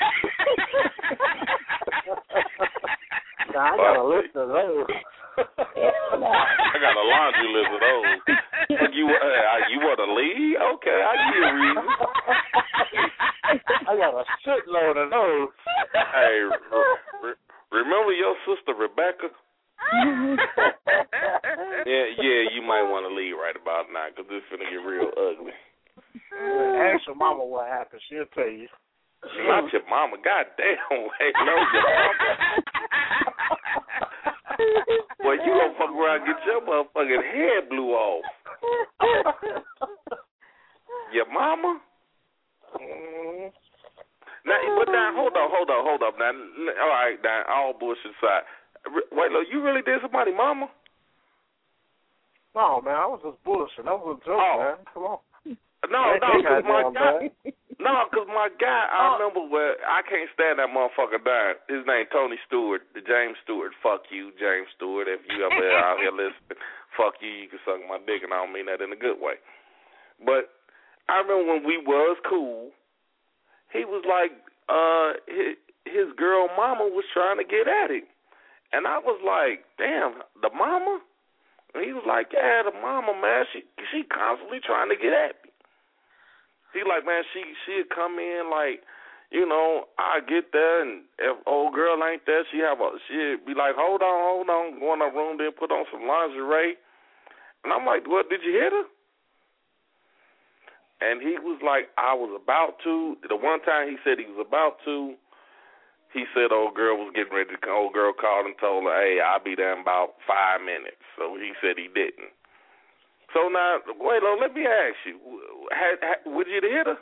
Nah, I got a list of those. I got a laundry list of those. You uh, you want to leave? Okay, I give you a reason. I got a shitload of those. Hey, re- remember your sister Rebecca? yeah, yeah, you might want to leave right about now because this is gonna get real ugly. Ask your mama what happened. She'll tell you. Not your mama. God damn. Wait, no, your mama. Boy, you gonna fuck around and get your motherfucking head blew off. Your mama? Mm. Now, but now, hold on, hold on, hold up. Now, all right, now, all bullshit aside. Wait, look, you really did somebody mama? No, man, I was just bullshit. That was a joke, oh. man. Come on. No, no, because my guy, no, because my guy, I oh. remember where I can't stand that motherfucker dying. His name Tony Stewart, James Stewart. Fuck you, James Stewart. If you ever out here listening, fuck you. You can suck my dick, and I don't mean that in a good way. But I remember when we was cool, he was like, uh, his, his girl mama was trying to get at him, and I was like, damn, the mama. And he was like, yeah, the mama, man, she she constantly trying to get at me. He like, man, she she'd come in like, you know, I get there, and if old girl ain't there, she have a she'd be like, hold on, hold on, go in her room, then put on some lingerie, and I'm like, what? Did you hit her? And he was like, I was about to. The one time he said he was about to, he said old girl was getting ready to come. Old girl called and told her, hey, I'll be there in about five minutes. So he said he didn't. So now, wait, Lo, let me ask you, had, had, would you hit her?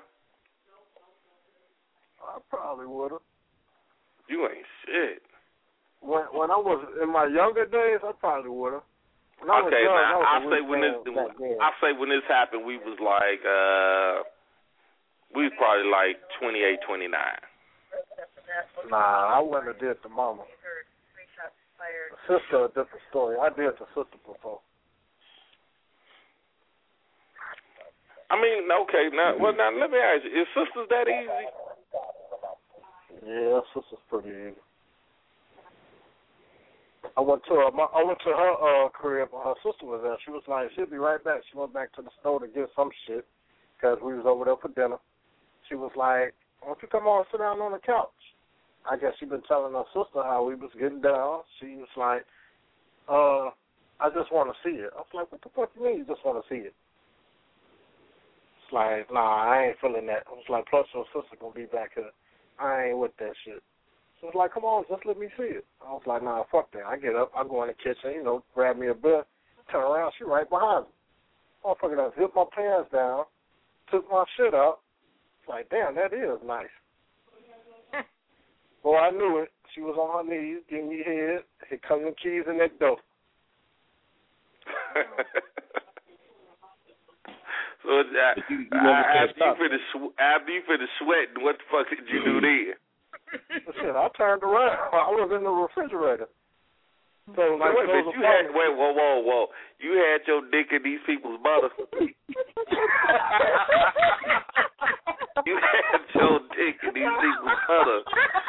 I probably would have. You ain't shit. When when I was in my younger days, I probably would have. Okay, young, now I, I say when this I say when this happened, we was like uh, we was probably like twenty-eight, twenty-nine. Nah, I wouldn't have did the mama. The sister, a different story. I did the sister before. I mean, okay, now well now let me ask you, is sisters that easy? Yeah, sister's pretty easy. I went to her, I went to her uh, crib. Her sister was there. She was like, she'll be right back. She went back to the store to get some shit because we was over there for dinner. She was like, why don't you come on and sit down on the couch? I guess she been telling her sister how we was getting down. She was like, uh, I just want to see it. I was like, what the fuck you mean you just want to see it? It's like, nah, I ain't feeling that. I was like, plus your sister going to be back here. I ain't with that shit. So it was like, come on, just let me see it. I was like, nah, fuck that. I get up, I go in the kitchen, you know, grab me a beer, turn around, she right behind me. Motherfucker done zipped my pants down, took my shit out. It's like, damn, that is nice. Boy, I knew it. She was on her knees, giving me head. Here come the keys in that door. So uh, you, you after, you finish, after you finish sweating, what the fuck did you do then? Shit, I turned around. I was in the refrigerator. So, like, wait a minute, you had, wait, whoa, whoa, whoa. You had your dick in these people's butter. You had your dick in these people's butter.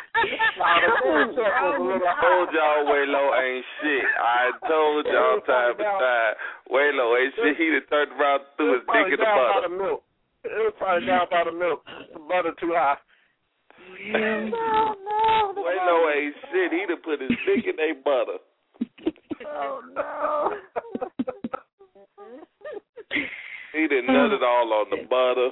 I told y'all Waylo ain't shit. I told y'all time to time. Waylo ain't shit. He done turned around threw his dick in the butter. The milk. It was probably down by the milk. The butter too high. No, no. Waylo ain't shit. He done put his dick in their butter. Oh, no. He done nut it all on the butter.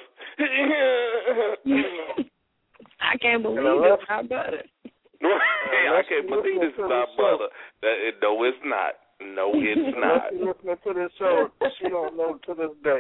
I can't believe it's not butter. I can't believe this is not butter. That, it, no, it's not. No, it's not. Listening to this show, she don't know to this day.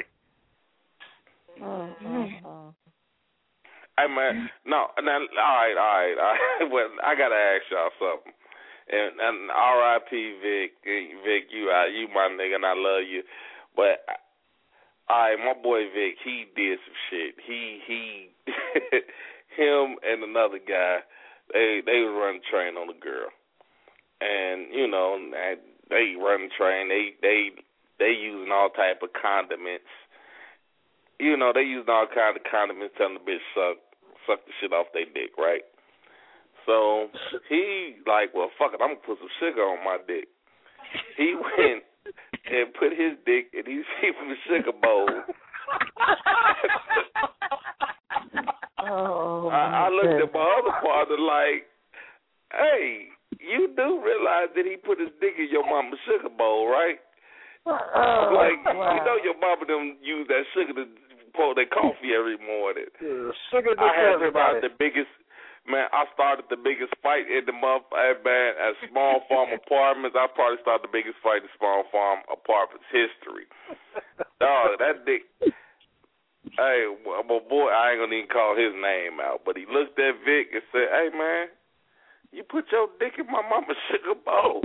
Mm-hmm. Hey, man, no, now, all right, all right, all right. Well, I got to ask y'all something. And, and R I P Vic, Vic, you uh, you my nigga, and I love you. But, all right, my boy Vic, he did some shit. He, he, him and another guy, they they was running train on a girl. And, you know, they running train, they, they, they using all type of condiments. You know, they using all kind of condiments, telling the bitch suck, suck the shit off their dick, right? So he like, well, fuck it, I'm going to put some sugar on my dick. He went and put his dick in these people's sugar bowl. Oh, I, I looked at my other partner like, hey, you do realize that he put his dick in your mama's sugar bowl, right? Oh, like, wow. you know your mama them use that sugar to pour their coffee every morning. Yeah, sugar I had everybody. about the biggest... Man, I started the biggest fight in the month, hey, man, at Small Farm Apartments. I probably started the biggest fight in Small Farm Apartments history. Dog, that dick. Hey, my boy, I ain't going to even call his name out, but he looked at Vic and said, hey, man, you put your dick in my mama's sugar bowl.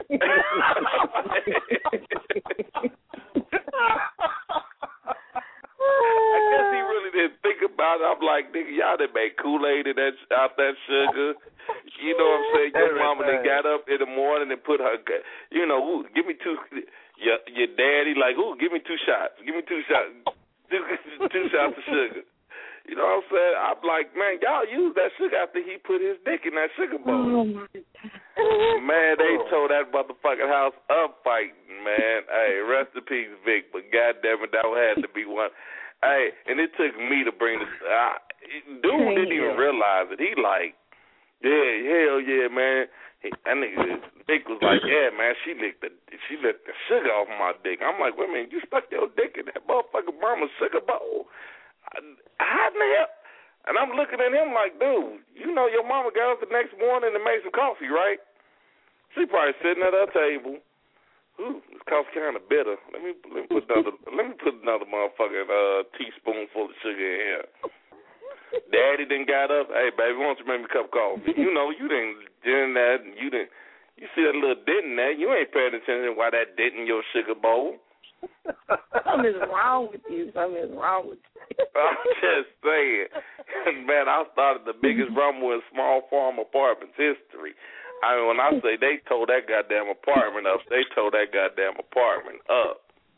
I guess he really didn't think about it. I'm like, nigga, y'all done made Kool-Aid in that, out that sugar. You know what I'm saying? Your mama done got up in the morning and put her, you know, ooh, give me two, your, your daddy like, ooh, give me two shots. Give me two shots. Two, two shots of sugar. You know what I'm saying? I'm like, man, y'all use that sugar after he put his dick in that sugar bowl. Oh, my God. Man, they tore that motherfucking house up fighting, man. Hey, rest in peace, Vic, but goddamn it, that had to be one. Hey, and it took me to bring this. Uh, dude didn't even realize it. He like, yeah, hell yeah, man. He, and Vic was like, yeah, man, she licked the she licked the sugar off my dick. I'm like, wait a minute, you stuck your dick in that motherfucking mama's sugar bowl? How in the hell? And I'm looking at him like, dude, you know your mama got up the next morning and made some coffee, right? She probably sitting at her table, Ooh, this coffee kind of bitter. Let me let me put another let me put another motherfucking uh, teaspoonful of sugar in here. Daddy done got up. Hey, baby, why don't you make me a cup of coffee? You know, you didn't did that, and you didn't. You see that little dent in that? You ain't paying attention to why that dent in your sugar bowl. Something's wrong with you. Something's wrong with you. I'm just saying, man. I started the biggest rumble in small farm apartments history. I mean, when I say they tore that goddamn apartment up, they tore that goddamn apartment up.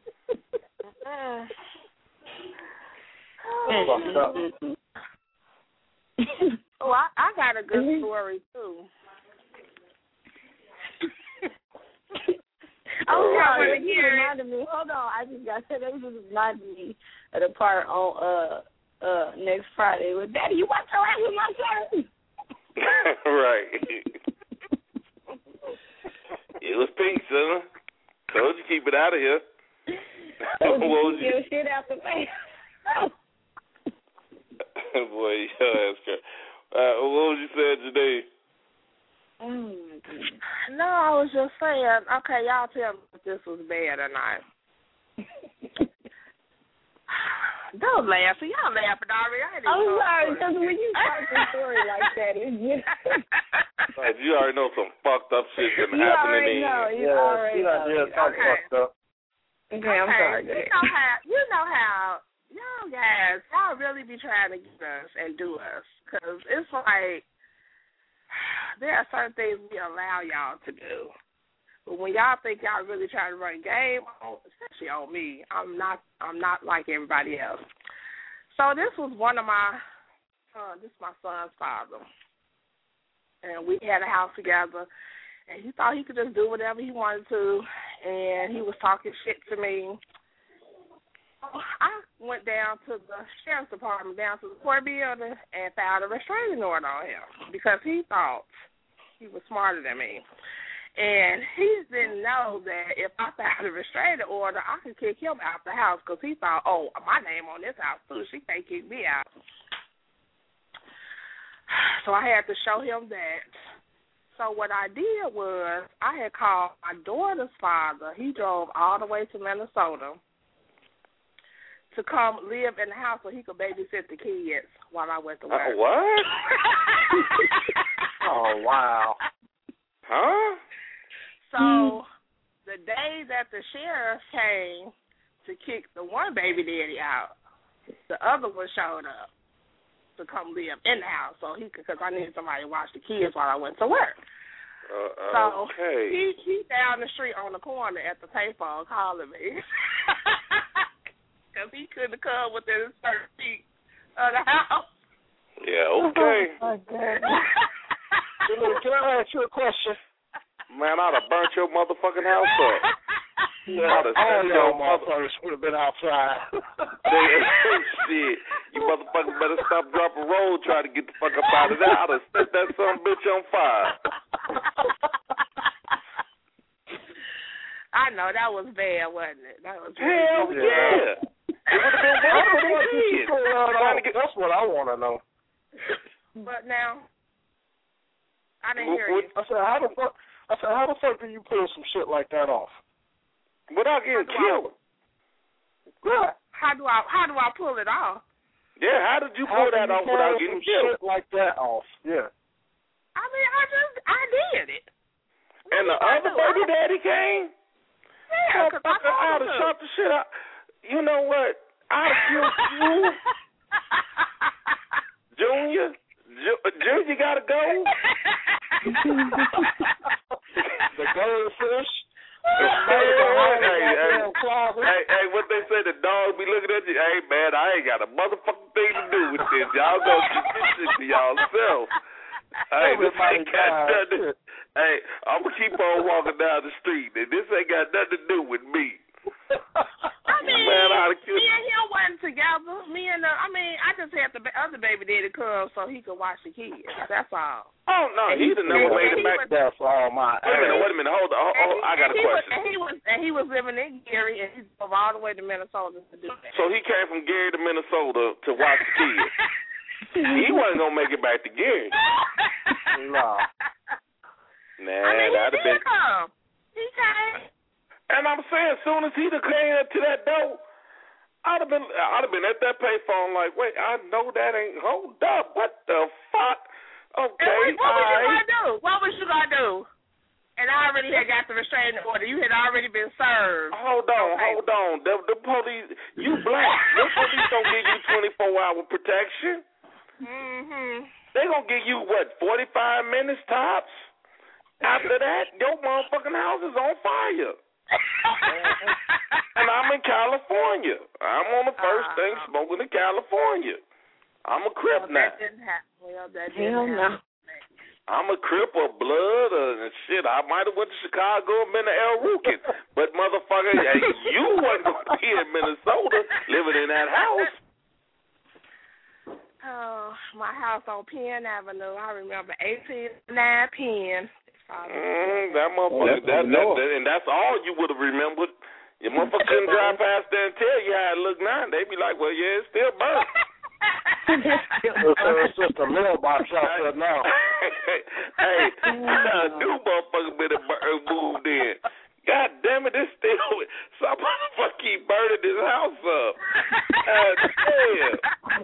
Oh, I, I got a good story too. Oh, I yeah, want to you hear it. reminded me. Hold on, I just got to. They just reminded me of the part on uh uh next Friday with Daddy. You watch your ass with my son. Right. It was pink, son. Told you keep it out of here. Told you What keep was your you? shit out the face. Boy, your ass crazy. Uh, what was you saying today? Mm. No, I was just saying. Okay, y'all tell me if this was bad or not. Don't laugh. So y'all laughing already. I didn't I'm know. sorry, because when you start the story like that, it's just... Like, you already know some fucked up shit been You happening already in know. here. You already know. Yeah, You I'm okay. fucked up. Okay, I'm okay. sorry. You know how you know how y'all guys y'all really be trying to get us and do us, because it's like there are certain things we allow y'all to do, but when y'all think y'all really trying to run game, especially on me, I'm not I'm not like everybody else. So this was one of my uh, this is my son's father, and we had a house together. And he thought he could just do whatever he wanted to, and he was talking shit to me. I went down to the sheriff's department, down to the court building, and filed a restraining order on him because he thought he was smarter than me. And he didn't know that if I filed a restraining order, I could kick him out the house because he thought, oh, my name on this house, too. She can't kick me out. So I had to show him that. So what I did was I had called my daughter's father. He drove all the way to Minnesota to come live in the house so he could babysit the kids while I went to work. Uh, what? Oh, wow. Huh? So the day that the sheriff came to kick the one baby daddy out, the other one showed up to come live in the house so he could, because I needed somebody to watch the kids while I went to work. Uh, so okay. he he down the street on the corner at the payphone calling me because he couldn't come within a certain feet of the house. Yeah, okay. Oh, God. Can I ask you a question? Man, I'd have burnt your motherfucking house up. Yeah, I'd have all sent y'all your mother- motherfuckers would have been outside. Shit, you motherfuckers better stop, drop, and roll, try to get the fuck up out of there. I'd have set that son bitch on fire. I know, that was bad, wasn't it? That was Hell really yeah. It would have been worse for them kids. Trying to get- That's what I want to know. But now, I didn't hear What- you. I said, how the fuck? I said, how the fuck do you pull some shit like that off? Without getting killed. Yeah. How do I how do I pull it off? Yeah, how did you How pull do that you off pull without some getting killed? shit like that off? Yeah. I mean, I just I did it. And the What other did I do? baby daddy came? Yeah, because I Motherfucker, I'd told have him. shot the shit out. You know what? I'd have killed you. Junior? Ju- Junior gotta go? The goldfish. Hey, Hey, hey, hey, hey, what they say, the dog be looking at you. Hey, man, I ain't got a motherfucking thing to do with this. Y'all go keep this shit to y'allself. Hey, this ain't got nothing. Hey, I'm going to keep on walking down the street. And this ain't got nothing to do with me. I mean, Man, I'd have killed me and him wasn't together. Me and the, I mean, I just had the ba- other baby daddy come so he could watch the kids. That's all. Oh, no, he'd have never and- made and it he back. was- That's all my Wait a minute, wait a minute. Hold on. Oh, oh, I got a and he was, question. and he was and he was living in Gary, and he drove all the way to Minnesota to do that. So he came from Gary to Minnesota to watch the kids. He wasn't going to make it back to Gary. No. Nah, I mean, he that'd did have been. come. He came. And I'm saying, as soon as he came up to that door, I'd have been, I'd have been at that payphone like, wait, I know that ain't. Hold up, what the fuck? Okay, and what, what was right. you gonna do? What was you gonna do? And I already had got the restraining order. You had already been served. Hold on, okay. hold on. The, the police, you black. The police don't give you twenty-four hour protection. Mm-hmm. They gonna give you, what, forty-five minutes tops? After that, your motherfucking house is on fire. And I'm in California. I'm on the first uh, thing smoking in California. I'm a Crip well, now. That didn't happen. Well, that didn't Hell no. I'm a Crip or blood or shit. I might have went to Chicago and been to El Rukin. But motherfucker, you wasn't going to be in Minnesota living in that house. Oh, my house on Penn Avenue. I remember eighteen oh nine Penn. Mm, that motherfucker, oh, that, that, that, and that's all you would have remembered. Your motherfucker couldn't drive past there and tell you how it looked now. They'd be like, well, yeah, it's still burnt. It's just a mailbox out there now. Hey, a new motherfucker been moved in. God damn it, this still, some motherfucker keep burning this house up. God damn.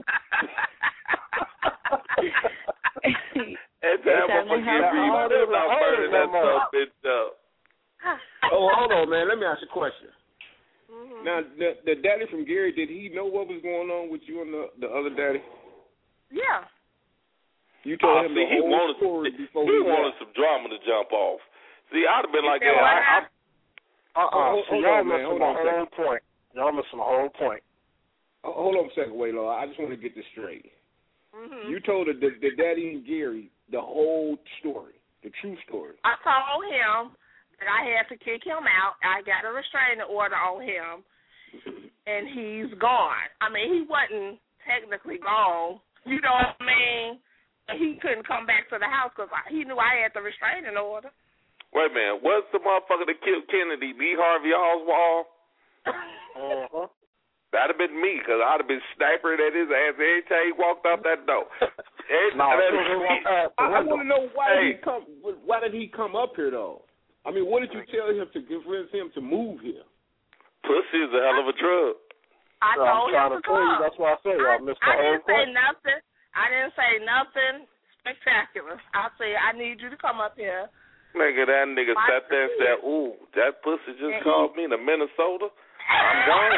Every time motherfucker keep reading about burning that stuff, bitch up. Oh, hold on, man. Let me ask you a question. Mm-hmm. Now, the, the daddy from Gary, did he know what was going on with you and the, the other daddy? Yeah. You told oh, him see, the he whole wanted, story before he he wanted some drama to jump off. See, I'd have been like, yeah, I, I, uh-uh. Oh, See, y'all missing the whole point. Y'all missing the whole point. Oh, hold on a second, wait, Lord. I just want to get this straight. Mm-hmm. You told the, the, the daddy and Gary the whole story, the true story. I told him that I had to kick him out. I got a restraining order on him, and he's gone. I mean, he wasn't technically gone. You know what I mean? He couldn't come back to the house because he knew I had the restraining order. Wait a minute. What's the motherfucker that killed Kennedy? Lee Harvey Oswald? Uh-huh. That'd have been me, because I'd have been snipering at his ass every time he walked out that door. no, I, I want to know why hey. did he come. Why did he come up here though? I mean, what did you tell him to convince him to move here? Pussy is a hell of a drug. I so told him to, to come. That's why I said I, I missed the I whole didn't say point. nothing. I didn't say nothing spectacular. I said I need you to come up here. Nigga, that nigga My sat there and said, "Ooh, that pussy just and called he, me to Minnesota. I'm gone."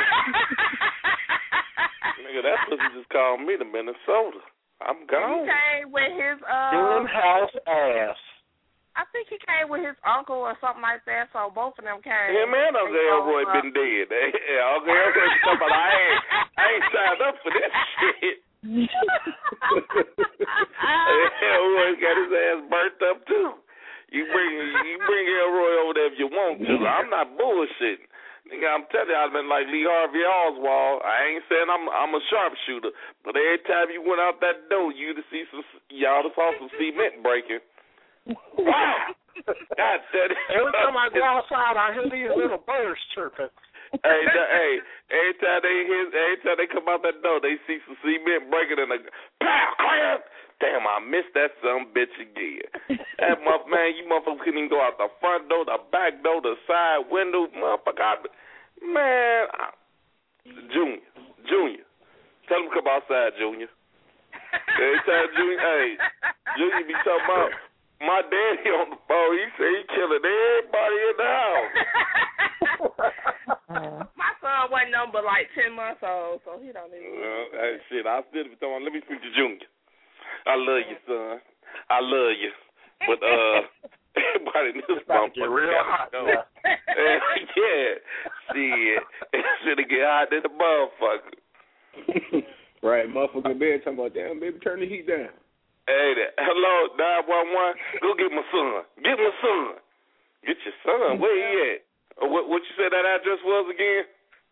Nigga, that pussy just called me to Minnesota. I'm gone. He came with his uh. Doing house ass. I think he came with his uncle or something like that, so both of them came. Him and Uncle Elroy been dead. Yeah, Uncle Elroy talking about I ain't, I ain't signed up for this shit. Elroy got his ass burnt up too. You bring you bring Elroy over there if you want to. I'm not bullshitting. Nigga, I'm telling you, I've been like Lee Harvey Oswald. I ain't saying I'm I'm a sharpshooter, but every time you went out that door, you'd see some y'all saw some cement breaking. Wow! God, that every time I go outside, I hear these little birds chirping. Hey, the, hey! Every time they hear, every time they come out that door, they see some cement breaking and a pow, clam. Damn, I missed that son bitch again. That mother, man, you motherfuckers couldn't even go out the front door, the back door, the side window, motherfucker. I, man, I, Junior, Junior, tell him to come outside, Junior. Every time Junior, hey, Junior be talking about. My daddy on the phone, he said he killing everybody in the house. My son wasn't number like ten months old, so he don't even. Uh, hey, shit, I still be talking. Let me speak to Junior. I love you, son. I love you, but uh, everybody in this motherfucker real hot. Yeah, yeah. Shit, it should get hot in the motherfucker. Right, motherfucker in bed talking about, damn, baby, turn the heat down. Hey, hello, nine one one. Go get my son. Get my son. Get your son. Where he at? What, what you said that address was again?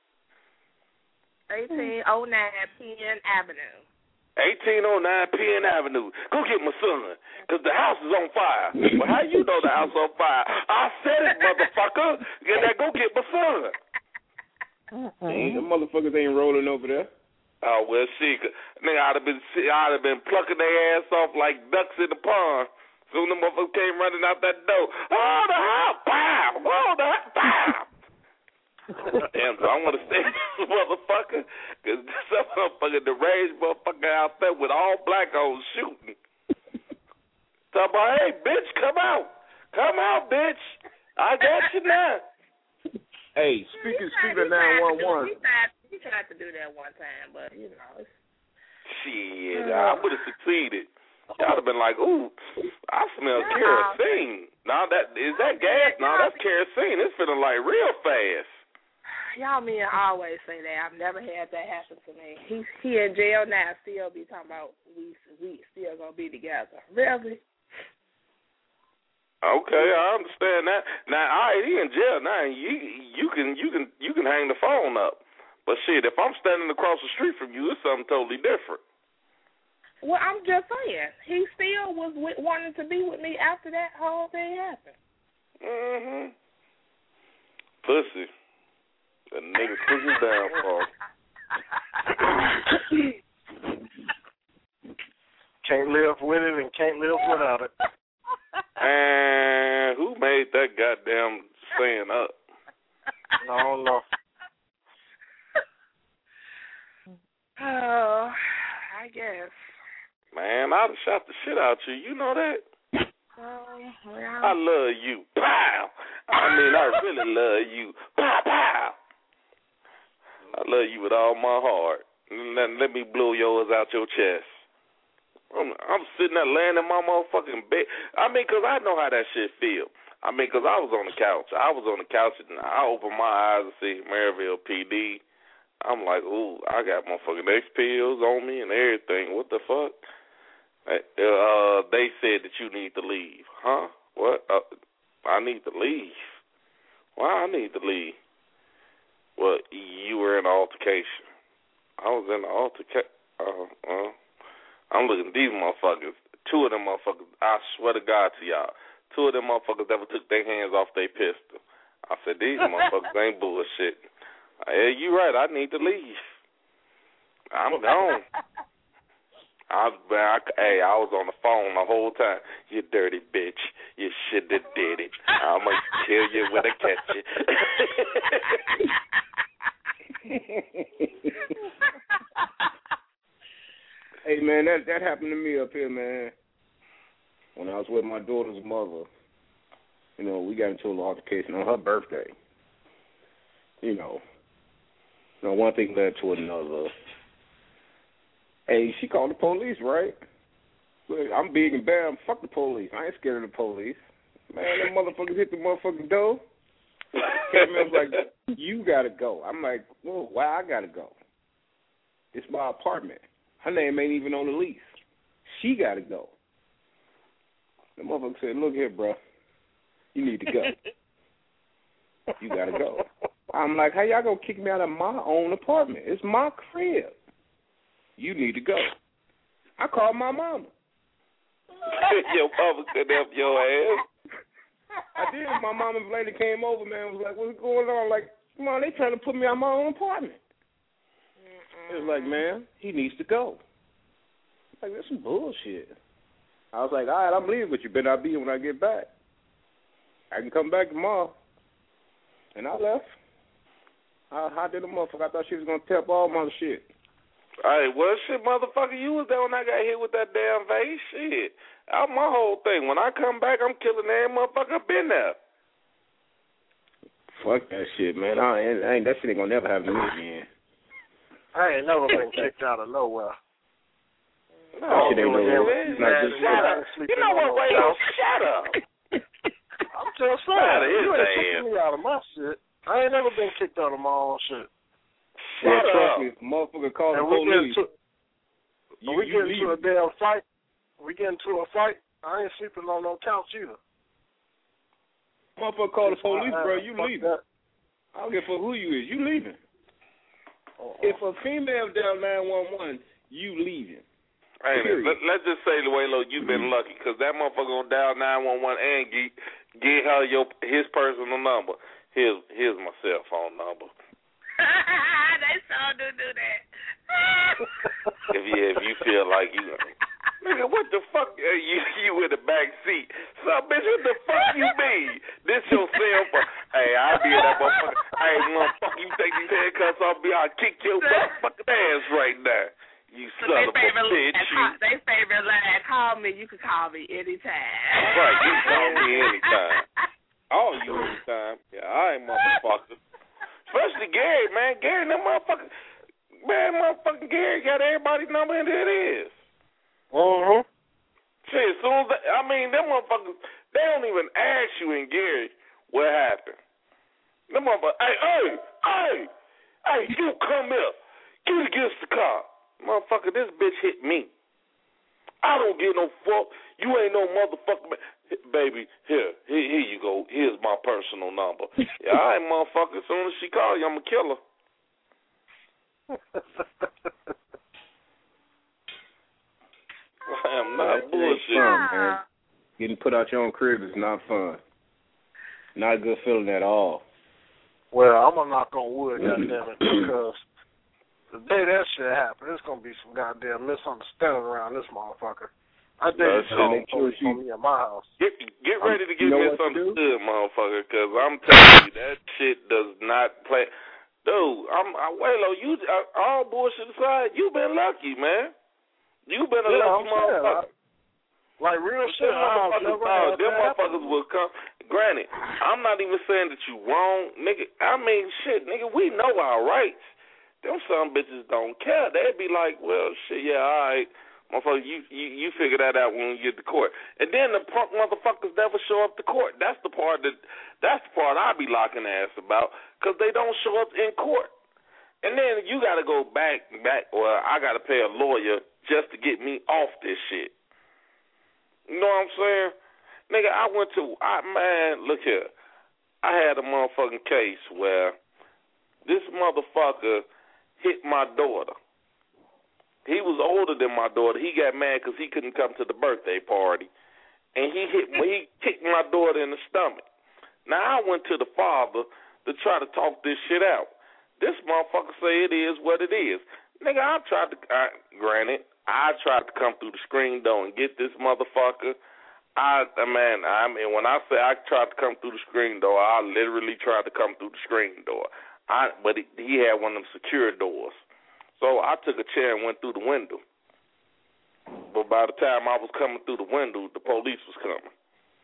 eighteen oh nine Penn Avenue. eighteen oh nine Penn Avenue. Go get my son, because the house is on fire. Well, how you know the house is on fire? I said it, motherfucker. Get that, go get my son. Hey, the motherfuckers ain't rolling over there. Oh, well, see, nigga, I'd have been, I'd have been plucking their ass off like ducks in the pond. Soon the motherfuckers came running out that door. Oh, the house, pow! Oh, the house, pow! Damn, do I want to stay this motherfucker? Because some motherfucker, the rage motherfucker out there with all black on shooting. Talk about, hey, bitch, come out. Come out, bitch. I got you now. Hey, speaking speaking of nine one one. He tried, he tried to do that one time, but, you know. Shit, I would have succeeded. Y'all have been like, ooh, I smell kerosene. Now that is that gas? No, that's kerosene. It's feeling like real fast. Y'all men always say that. I've never had that happen to me. He he in jail now, still be talking about we we still gonna be together. Really? Okay, I understand that. Now, all right, he in jail now. You you can you can you can hang the phone up. But shit, if I'm standing across the street from you, it's something totally different. Well, I'm just saying, he still was with, wanting to be with me after that whole thing happened. Mhm. Pussy. The nigga pussy down for. Can't live with it and can't live without it. And who made that goddamn saying up? I don't know. Oh, I guess. Man, I'd have shot the shit out you. You know that? Um, well, I love you. Pow! I mean, I really love you. Pow, pow! I love you with all my heart. Let, let me blow yours out your chest. I'm, I'm sitting there laying in my motherfucking bed. I mean, because I know how that shit feel. I mean, because I was on the couch. I was on the couch, and I opened my eyes and see Maryville P D. I'm like, ooh, I got motherfucking X pills on me and everything. What the fuck? Uh, they said that you need to leave. Huh? What? Uh, I need to leave? Why I need to leave? Well, you were in an altercation. I was in an altercation. Uh, uh, I'm looking at these motherfuckers. Two of them motherfuckers, I swear to God to y'all, two of them motherfuckers never took their hands off their pistol. I said, these motherfuckers ain't bullshit. Hey, you right, I need to leave. I'm gone. I, I, hey, I was on the phone the whole time. You dirty bitch. You should have did it. I'm going to kill you when I catch you. Hey, man, that that happened to me up here, man. When I was with my daughter's mother, you know, we got into a little altercation on her birthday. You know, you know, one thing led to another. Hey, she called the police, right? Look, I'm big and bad. Fuck the police. I ain't scared of the police. Man, them motherfuckers hit the motherfucking door. Came in, was like, you gotta go. I'm like, well, why I gotta go? It's my apartment. Her name ain't even on the lease. She gotta go. The motherfucker said, look here, bro. You need to go. You gotta go. I'm like, how y'all gonna kick me out of my own apartment? It's my crib. You need to go. I called my mama. Your mama couldn't help your ass. I did. My mama's lady came over, man, was like, what's going on? Like, come on, they trying to put me out my own apartment. Mm-mm. It was like, man, he needs to go. Like, that's some bullshit. I was like, all right, I'm leaving, but you better not be here when I get back. I can come back tomorrow. And I left. I, I did a motherfucker. I thought she was going to tap all my shit. Hey, well, shit, motherfucker, you was there when I got hit with that damn vase. Shit. That's my whole thing. When I come back, I'm killing every motherfucker up in there. Fuck that shit, man. I ain't, I ain't, that shit ain't going to never happen to me again. I ain't never been kicked out of nowhere. No, that shit ain't no real. Shut up. You know what, Waylon? Shut up. I'm just saying. You ain't kicking me out of my shit. I ain't never been kicked out of my own shit. Shut yeah, up. Me, motherfucker call the police. To, you, we get into a damn fight. We get into a fight. I ain't sleeping on no couch either. Motherfucker call the police, bro. You leaving. That. I don't give a fuck who you is. You leaving. Uh-oh. If a female down nine one one, you leaving. Hey, let, let's just say, Luelo, you've been lucky because that motherfucker gonna dial nine one one and get, get her your his personal number. Here's here's my cell phone number. They sure do do that. if you if you feel like you, nigga, what the fuck? Uh, you you in the back seat? So, bitch, what the fuck you mean? This your cell phone? Hey, I'll be in that motherfucker. Hey, motherfucker. they favorite line, call me, you can call me anytime. Right, you can call me anytime. All you anytime. Yeah, I ain't motherfucker. Especially Gary, man. Gary, that motherfucker, man, motherfucking Gary got everybody's number, and there it is. Uh-huh. See, as soon as, they, I mean, them motherfuckers, they don't even ask you in Gary what happened. Them motherfuckers, hey, hey, hey, hey, you come here. Get against the car. Motherfucker, this bitch hit me. I don't get no fuck. You ain't no motherfucker. Man. Baby, here, here, here you go. Here's my personal number. Yeah, all right, motherfucker. As soon as she call you, I'm going to kill her. I am not bullshit. Fun, man. Getting put out your own crib is not fun. Not a good feeling at all. Well, I'm going to knock on wood, goddammit, because the day that shit happens, there's going to be some goddamn misunderstanding around this motherfucker. I think it's going to be me in my house. Get, get ready to get you know misunderstood, motherfucker, because I'm telling you, that shit does not play. Dude, I'm, I, Waylo, you, I, all bullshit aside, you been lucky, man. You been a yeah, lucky motherfucker. Like real Them shit. motherfuckers, uh, them motherfuckers will come. Granted, I'm not even saying that you wrong, nigga. I mean, shit, nigga, we know our rights. Them some bitches don't care. They'd be like, well, shit, yeah, all right. Motherfucker, you, you, you figure that out when you get to court. And then the punk motherfuckers never show up to court. That's the part that, that's the part I be locking ass about, because they don't show up in court. And then you got to go back, back, or I got to pay a lawyer just to get me off this shit. You know what I'm saying? Nigga, I went to, I man, look here. I had a motherfucking case where this motherfucker hit my daughter. He was older than my daughter. He got mad because he couldn't come to the birthday party. And he hit he kicked my daughter in the stomach. Now, I went to the father to try to talk this shit out. This motherfucker say it is what it is. Nigga, I tried to, I, granted, I tried to come through the screen door and get this motherfucker. I, man, I mean, when I say I tried to come through the screen door, I literally tried to come through the screen door. I, but he, he had one of them secure doors. So I took a chair and went through the window. But by the time I was coming through the window, the police was coming.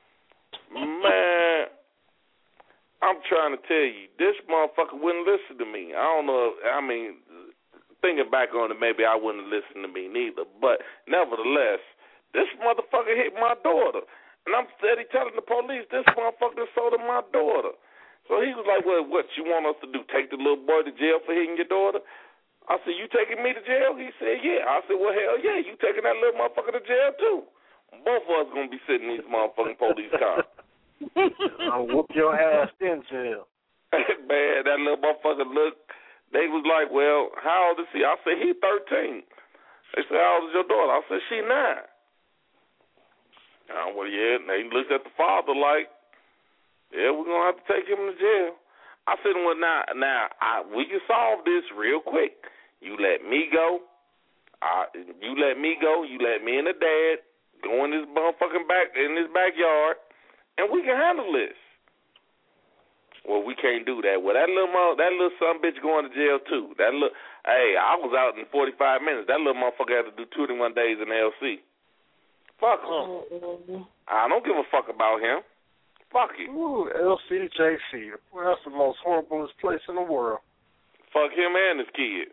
Man, I'm trying to tell you, this motherfucker wouldn't listen to me. I don't know, I mean, thinking back on it, maybe I wouldn't listen to me neither. But nevertheless, this motherfucker hit my daughter. And I'm steady telling the police, this motherfucker assaulted my daughter. So he was like, well, what you want us to do, take the little boy to jail for hitting your daughter? I said, you taking me to jail? He said, yeah. I said, well, hell yeah, you taking that little motherfucker to jail too. Both of us going to be sitting in these motherfucking police cars. I'll whoop your ass in jail. Man, that little motherfucker looked, they was like, well, how old is he? I said, he thirteen. They said, how old is your daughter? I said, she nine. Uh, well, yeah, and they looked at the father like, yeah, we're going to have to take him to jail. I said, well, now, now I, we can solve this real quick. You let me go. I, you let me go. You let me and the dad go in this motherfucking back, in this backyard, and we can handle this. Well, we can't do that. Well, that little that little son bitch going to jail too. That little, hey, I was out in forty-five minutes. That little motherfucker had to do twenty-one days in L C. Fuck him. Mm-hmm. I don't give a fuck about him. Fuck you. Ooh, L C J C. Well, that's the most horriblest place in the world. Fuck him and his kid.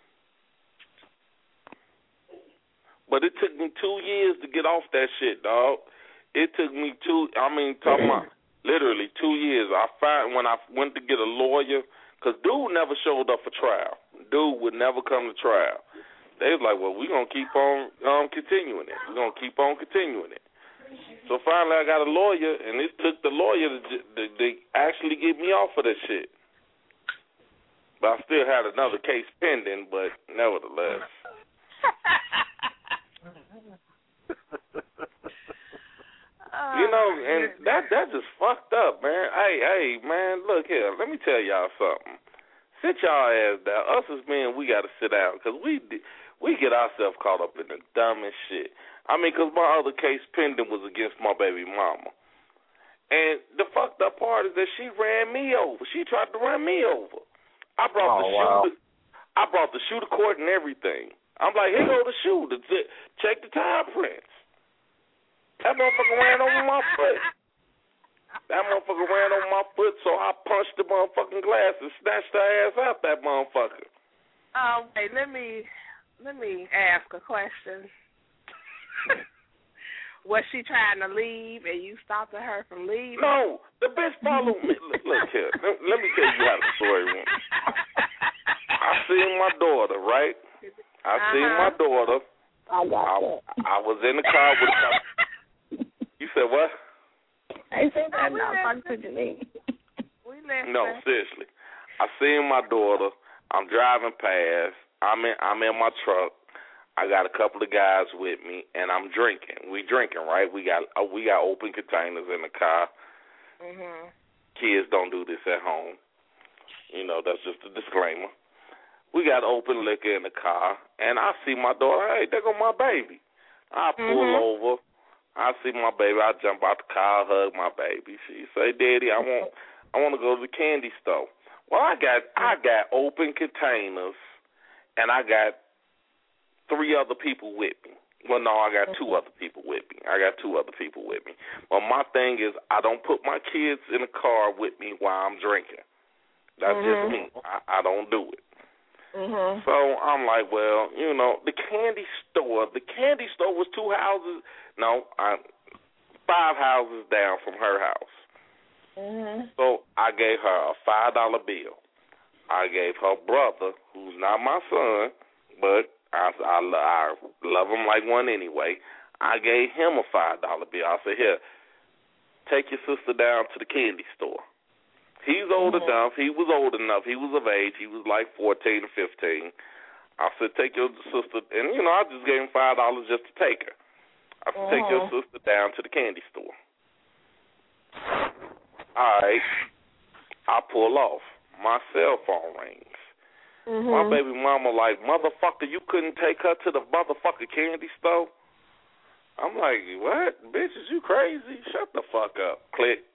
But it took me two years to get off that shit, dog. It took me two, I mean, talking about literally two years. I find when I went to get a lawyer, because dude never showed up for trial. Dude would never come to trial. They was like, well, we're going to keep on um, continuing it. We're going to keep on continuing it. So finally I got a lawyer, and it took the lawyer to, to, to actually get me off of that shit. But I still had another case pending, but nevertheless. You know, and that that just fucked up, man. Hey, hey, man, look here. Let me tell y'all something. Sit y'all ass down. Us as men, we got to sit down because we we get ourselves caught up in the dumbest shit. I mean, because my other case pending was against my baby mama. And the fucked up part is that she ran me over. She tried to run me over. I brought oh, the wow. shooter. I brought the shooter court and everything. I'm like, here go the shoe. To t- check the tire prints. That motherfucker ran over my foot. That motherfucker ran over my foot, so I punched the motherfucking glass and snatched her ass out that motherfucker. Um, wait, let me let me ask a question. Was she trying to leave and you stopped her from leaving? No, the bitch followed me. Look, look here, let, let me tell you how the story went. I seen my daughter, right? I uh-huh. seen my daughter. I got I, that. I was in the car with her. You said what? I said that now. Fuck to Janine. We listen. No, seriously. I seen my daughter. I'm driving past. I'm in. I'm in my truck. I got a couple of guys with me, and I'm drinking. We drinking, right? We got uh, we got open containers in the car. Mhm. Kids don't do this at home. You know, that's just a disclaimer. We got open liquor in the car, and I see my daughter. Hey, there go my baby. I pull mm-hmm. over. I see my baby. I jump out the car, hug my baby. She say, "Daddy, I want, I want to go to the candy store." Well, I got, I got open containers, and I got three other people with me. Well, no, I got two other people with me. I got two other people with me. Well, my thing is, I don't put my kids in the car with me while I'm drinking. That's mm-hmm. just me. I, I don't do it. Mm-hmm. So I'm like, well, you know, the candy store. The candy store was two houses. No, I, five houses down from her house. Mm-hmm. So I gave her a five dollar bill. I gave her brother, who's not my son, but I, I, I love him like one anyway. I gave him a five dollar bill. I said, here, take your sister down to the candy store. He's old mm-hmm. enough. He was old enough. He was of age. He was like fourteen or fifteen. I said, take your sister, and, you know, I just gave him five dollars just to take her. I said, mm-hmm. take your sister down to the candy store. All right. I pull off. My cell phone rings. Mm-hmm. My baby mama like, motherfucker, you couldn't take her to the motherfucking candy store? I'm like, what? Bitch, is you crazy? Shut the fuck up. Click.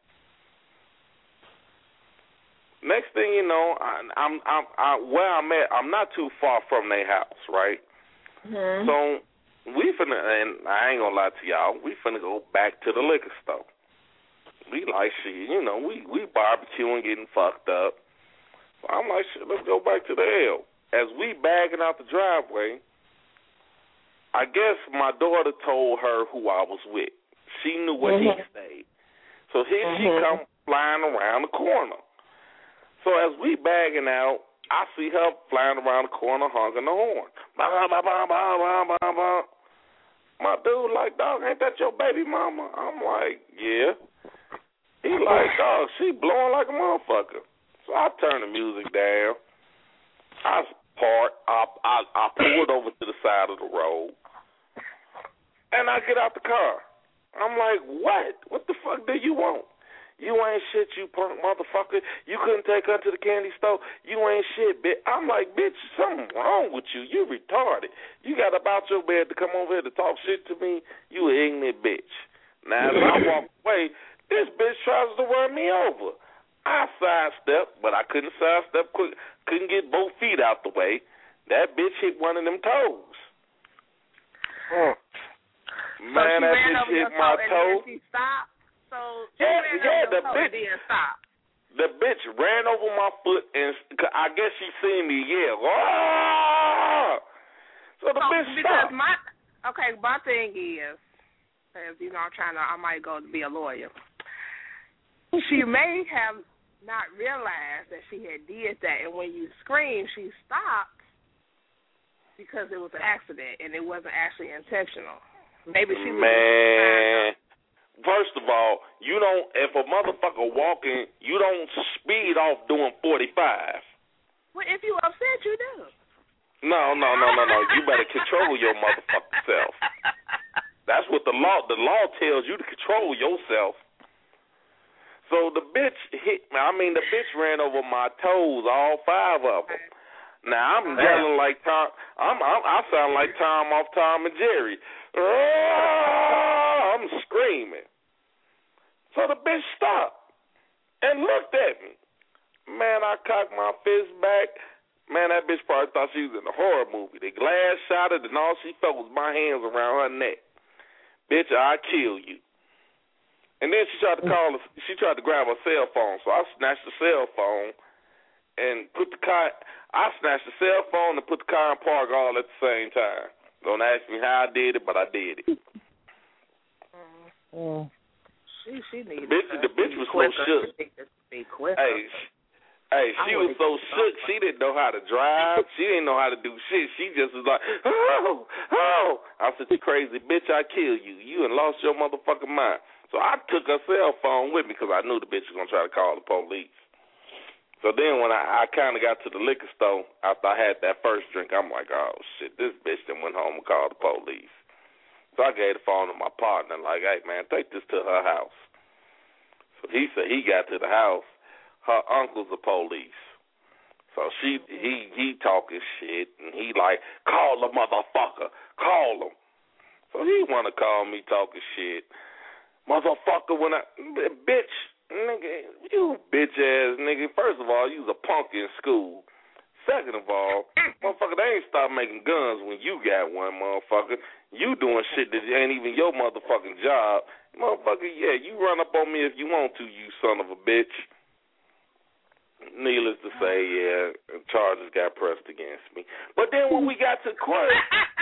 Next thing you know, I, I'm, I'm, I, where I'm at, I'm not too far from their house, right? Mm-hmm. So we finna, and I ain't gonna lie to y'all, we finna go back to the liquor store. We like shit, you know, we, we barbecuing, getting fucked up. So I'm like, shit, let's go back to the L. As we bagging out the driveway, I guess my daughter told her who I was with. She knew where mm-hmm. he stayed. So here mm-hmm. she come flying around the corner. So as we bagging out, I see her flying around the corner honking the horn. Bah, bah, bah, bah, bah, bah, bah. My dude like, dog, ain't that your baby mama? I'm like, yeah. He like, dog, she blowing like a motherfucker. So I turn the music down. I part. I, I, I pulled over to the side of the road. And I get out the car. I'm like, what? What the fuck do you want? You ain't shit, you punk motherfucker. You couldn't take her to the candy store. You ain't shit, bitch. I'm like, bitch, something wrong with you. You retarded. You got up out your bed to come over here to talk shit to me. You an ignorant bitch. Now, as I walk away, this bitch tries to run me over. I sidestepped, but I couldn't sidestep quick. Couldn't get both feet out the way. That bitch hit one of them toes. Oh. Man, so that bitch hit my toe. She stopped? So yeah, yeah, the bitch didn't stop. The bitch ran over my foot, and I guess she seen me yell. Oh! So the so, bitch because stopped. my okay, my thing is, because you know, I'm trying to, I might go to be a lawyer. She may have not realized that she had did that, and when you screamed, she stopped because it was an accident and it wasn't actually intentional. Maybe she was man. First of all, you don't. If a motherfucker walking, you don't speed off doing forty-five. Well, if you upset, you do. No, no, no, no, no. You better control your motherfucking self. That's what the law. The law tells you to control yourself. So the bitch hit me. I mean, the bitch ran over my toes, all five of them. Now I'm yelling like Tom. I'm, I'm. I sound like Tom off Tom and Jerry. Oh, I'm screaming. So the bitch stopped and looked at me. Man, I cocked my fist back. Man, that bitch probably thought she was in a horror movie. The glass shattered and all she felt was my hands around her neck. Bitch, I'll kill you. And then she tried to call, she tried to grab her cell phone. So I snatched the cell phone and put the car, I snatched the cell phone and put the car in park all at the same time. Don't ask me how I did it, but I did it. Mm. She, she needs the bitch, the bitch was so shook. Be quicker. Hey, Hey, she was so shook, she didn't know how to drive. She didn't know how to do shit. She just was like, oh, oh. I said, you crazy bitch, I kill you. You and lost your motherfucking mind. So I took her cell phone with me because I knew the bitch was going to try to call the police. So then when I, I kind of got to the liquor store, after I had that first drink, I'm like, oh, shit, this bitch then went home and called the police. So I gave the phone to my partner, like, hey, man, take this to her house. So he said he got to the house. Her uncle's the police. So she he he talking shit, and he like, call the motherfucker, call him. So he want to call me talking shit. Motherfucker, when I, bitch, nigga, you bitch ass nigga. First of all, you was a punk in school. Second of all, motherfucker, they ain't stopped making guns when you got one, motherfucker. You doing shit that ain't even your motherfucking job. Motherfucker, yeah, you run up on me if you want to, you son of a bitch. Needless to say, yeah, charges got pressed against me. But then when we got to court,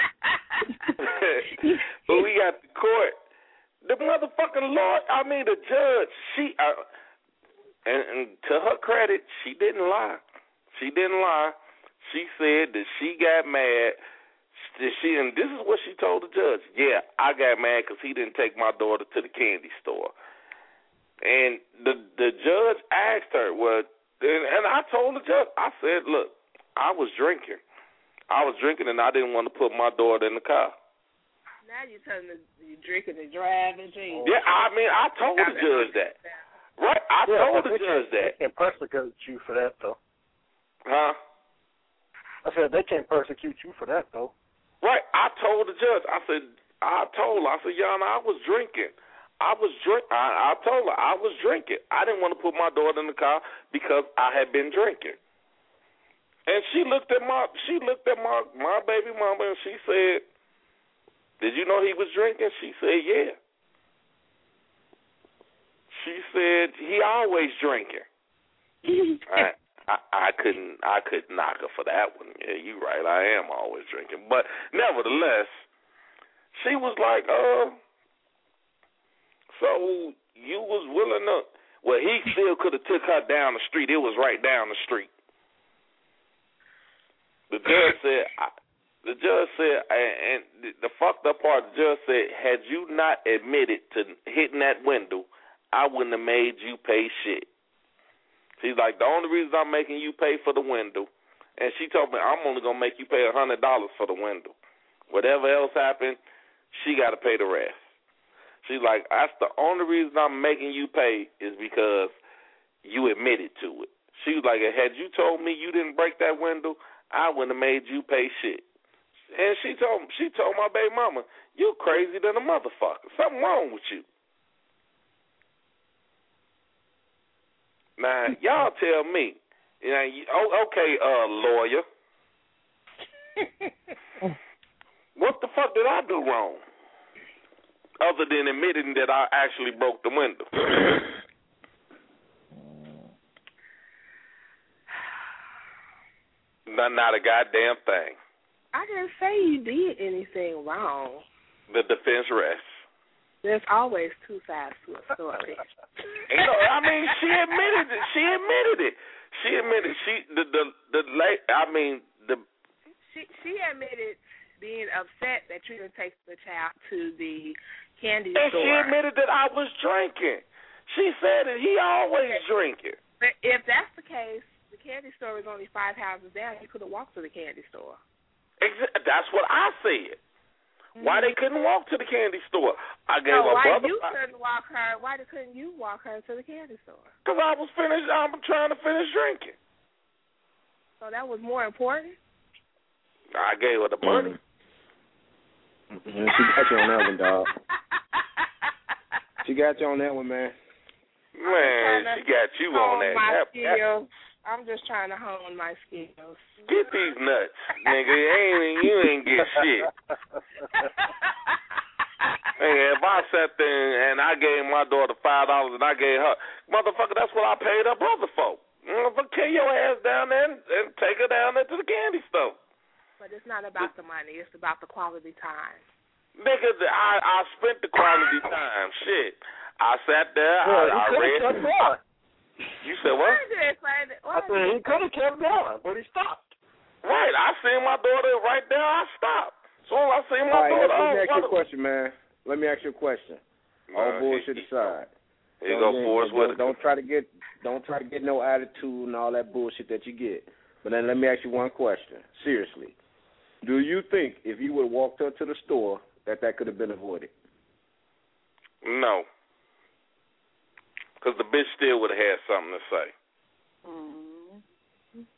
when we got to court, the motherfucking lawyer, I mean the judge, she, uh, and, and to her credit, she didn't lie. She didn't lie. She said that she got mad. She and this is what she told the judge. Yeah, I got mad because he didn't take my daughter to the candy store. And the the judge asked her, well, and, and I told the judge, I said, look, I was drinking. I was drinking and I didn't want to put my daughter in the car. Now you're telling me you're drinking and driving, geez. Yeah, I mean, I told the judge that. Right, I yeah, told the judge that. They can't persecute you for that, though. Huh? I said they can't persecute you for that, though. Right, I told the judge, I said, I told her, I said, Yana, I was drinking. I was drink. I, I told her I was drinking. I didn't want to put my daughter in the car because I had been drinking. And she looked at my she looked at my my baby mama and she said, "Did you know he was drinking?" She said, "Yeah." She said he always drinking. I, I I couldn't I couldn't knock her for that one. Yeah, you right. I am always drinking, but nevertheless, she was like, "Uh." So you was willing to, well, he still could have took her down the street. It was right down the street. The judge said, I, the judge said, and the fucked up part, the judge said, had you not admitted to hitting that window, I wouldn't have made you pay shit. She's like, the only reason I'm making you pay for the window, and she told me, I'm only going to make you pay one hundred dollars for the window. Whatever else happened, she got to pay the rest. She's like, that's the only reason I'm making you pay is because you admitted to it. She was like, had you told me you didn't break that window, I wouldn't have made you pay shit. And she told she told my baby mama, you crazy than a motherfucker. Something wrong with you. Now, y'all tell me. You know, oh, okay, uh, lawyer. What the fuck did I do wrong? Other than admitting that I actually broke the window. not, not a goddamn thing. I didn't say you did anything wrong. The defense rests. There's always two sides to a story. You know, I mean, she admitted it. She admitted it. She admitted she the the the late. I mean the. She she admitted being upset that you didn't take the child to the candy and store. And she admitted that I was drinking. She said that he always drinking. But if that's the case, the candy store is only five houses down. You could have walked to the candy store. Exactly. That's what I said. Mm-hmm. Why they couldn't walk to the candy store? I gave no, her why brother. you couldn't walk her? Why couldn't you walk her to the candy store? Because I was finished. I'm trying to finish drinking. So that was more important. I gave her the money. Yeah, she got you on that one, dog. She got you on that one, man. Man, she got you on that. My that, skill. that. I'm just trying to hone my skills. Get these nuts, nigga. Ain't you ain't get shit. Nigga, if I sat there and I gave my daughter five dollars and I gave her, motherfucker, that's what I paid her brother for. Motherfucker, carry your ass down there and, and take her down there to the candy store. But it's not about the money. It's about the quality time. Nigga, I I spent the quality time. Shit, I sat there. Well, I, I read. I, you said what? I said he could have kept going, but he stopped. Right, I seen my daughter right there. I stopped. So I seen my All right, daughter. let me oh, ask you a question, man. Let me ask you a question. All uh, bullshit he, aside. Here you go, Forrest don't, Whitaker. don't try to get don't try to get no attitude and all that bullshit that you get. But then let me ask you one question. Seriously. Do you think if you would have walked up to the store that that could have been avoided? No. Because the bitch still would have had something to say. Mm-hmm.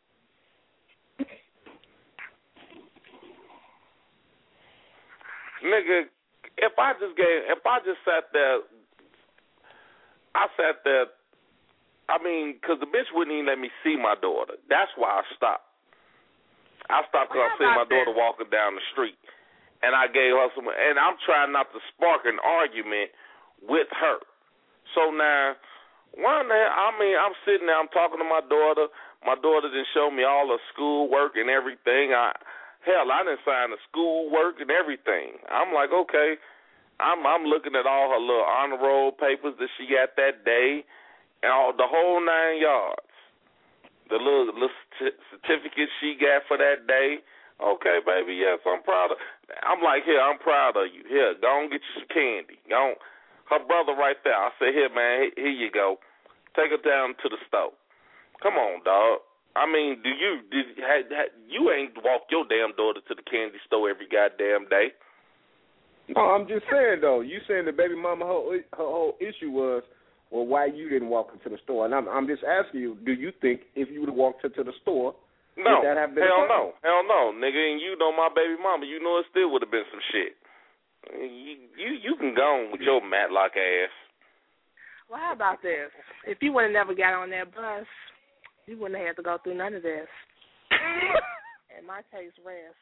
Nigga, if I just gave, if I just sat there, I sat there, I mean, because the bitch wouldn't even let me see my daughter. That's why I stopped. I stopped because I seen my daughter walking down the street. And I gave her some, and I'm trying not to spark an argument with her. So now, one day, I mean, I'm sitting there, I'm talking to my daughter. My daughter didn't show me all her schoolwork and everything. I, hell, I didn't sign the schoolwork and everything. I'm like, okay. I'm I'm looking at all her little honor roll papers that she got that day, and all the whole nine yards. The little, little certificate she got for that day. Okay, baby, yes, I'm proud of. I'm like, here, I'm proud of you. Here, go on get you some candy. Go on. Her brother right there. I said, here, man, here you go. Take her down to the store. Come on, dog. I mean, do you did had, had, you ain't walk your damn daughter to the candy store every goddamn day? No, I'm just saying though. You saying the baby mama her, her whole issue was, well, why you didn't walk into the store? And I'm I'm just asking you, do you think if you would have walked into the store, no, would that have been hell a no, hell no, nigga, and you know my baby mama, you know it still would have been some shit. You you you can go on with your Matlock ass. Well, how about this? If you would have never got on that bus, you wouldn't have had to go through none of this. And my case rests.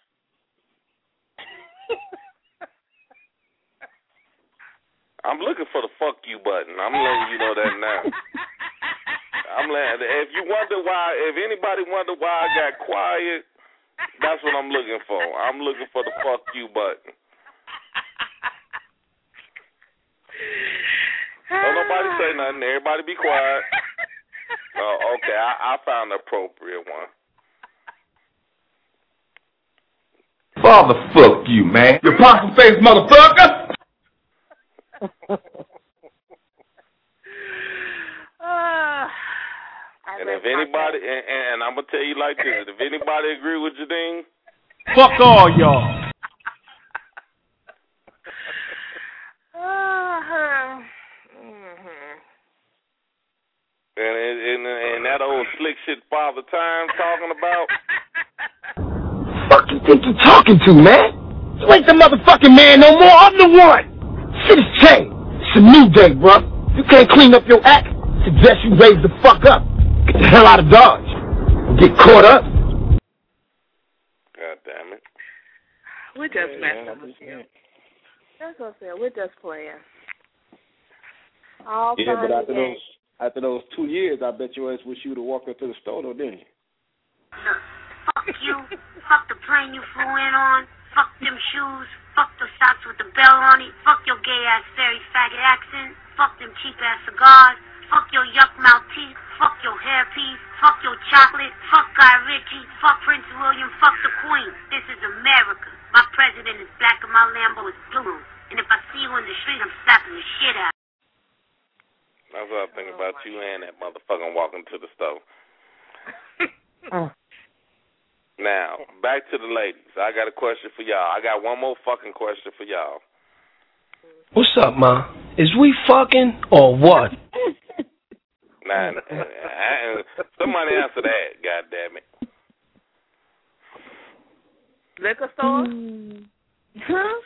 I'm looking for the fuck you button. I'm letting you know that now. I'm letting. If you wonder why, if anybody wonder why I got quiet, that's what I'm looking for. I'm looking for the fuck you button. Don't nobody say nothing. Everybody be quiet. Oh, okay. I, I found the appropriate one. Father, fuck you, man. You possum face motherfucker. uh, and if anybody, and, and I'm gonna tell you like this: if anybody agree with Jadine, fuck all y'all. Uh-huh. Mm-hmm. And, and and that old slick shit Father Time talking about. Fuck you think you talking to, man? You ain't the motherfucking man no more. I'm the one. Shit has changed. It's a new day, bruh. You can't clean up your act. Suggest you raise the fuck up. Get the hell out of Dodge. Get caught up. God damn it. We're just yeah, messing with you. That's what I said. We're just playing. All yeah, but after games. those after those two years, I bet your ass wish you would have walked up to the store, though, didn't you? Fuck you. Fuck the plane you flew in on. Fuck them shoes. Fuck the socks with the bell on it. Fuck your gay-ass fairy faggot accent. Fuck them cheap-ass cigars. Fuck your yuck-mouth teeth. Fuck your hairpiece. Fuck your chocolate. Fuck Guy Ritchie. Fuck Prince William. Fuck the Queen. This is America. My president is black and my Lambo is blue. And if I see you in the street, I'm slapping the shit out. That's what I think about you and that motherfucker walking to the store. Now, back to the ladies. I got a question for y'all. I got one more fucking question for y'all. What's up, Ma? Is we fucking or what? Nah, I, somebody answer that, goddamn it. Liquor store? Huh?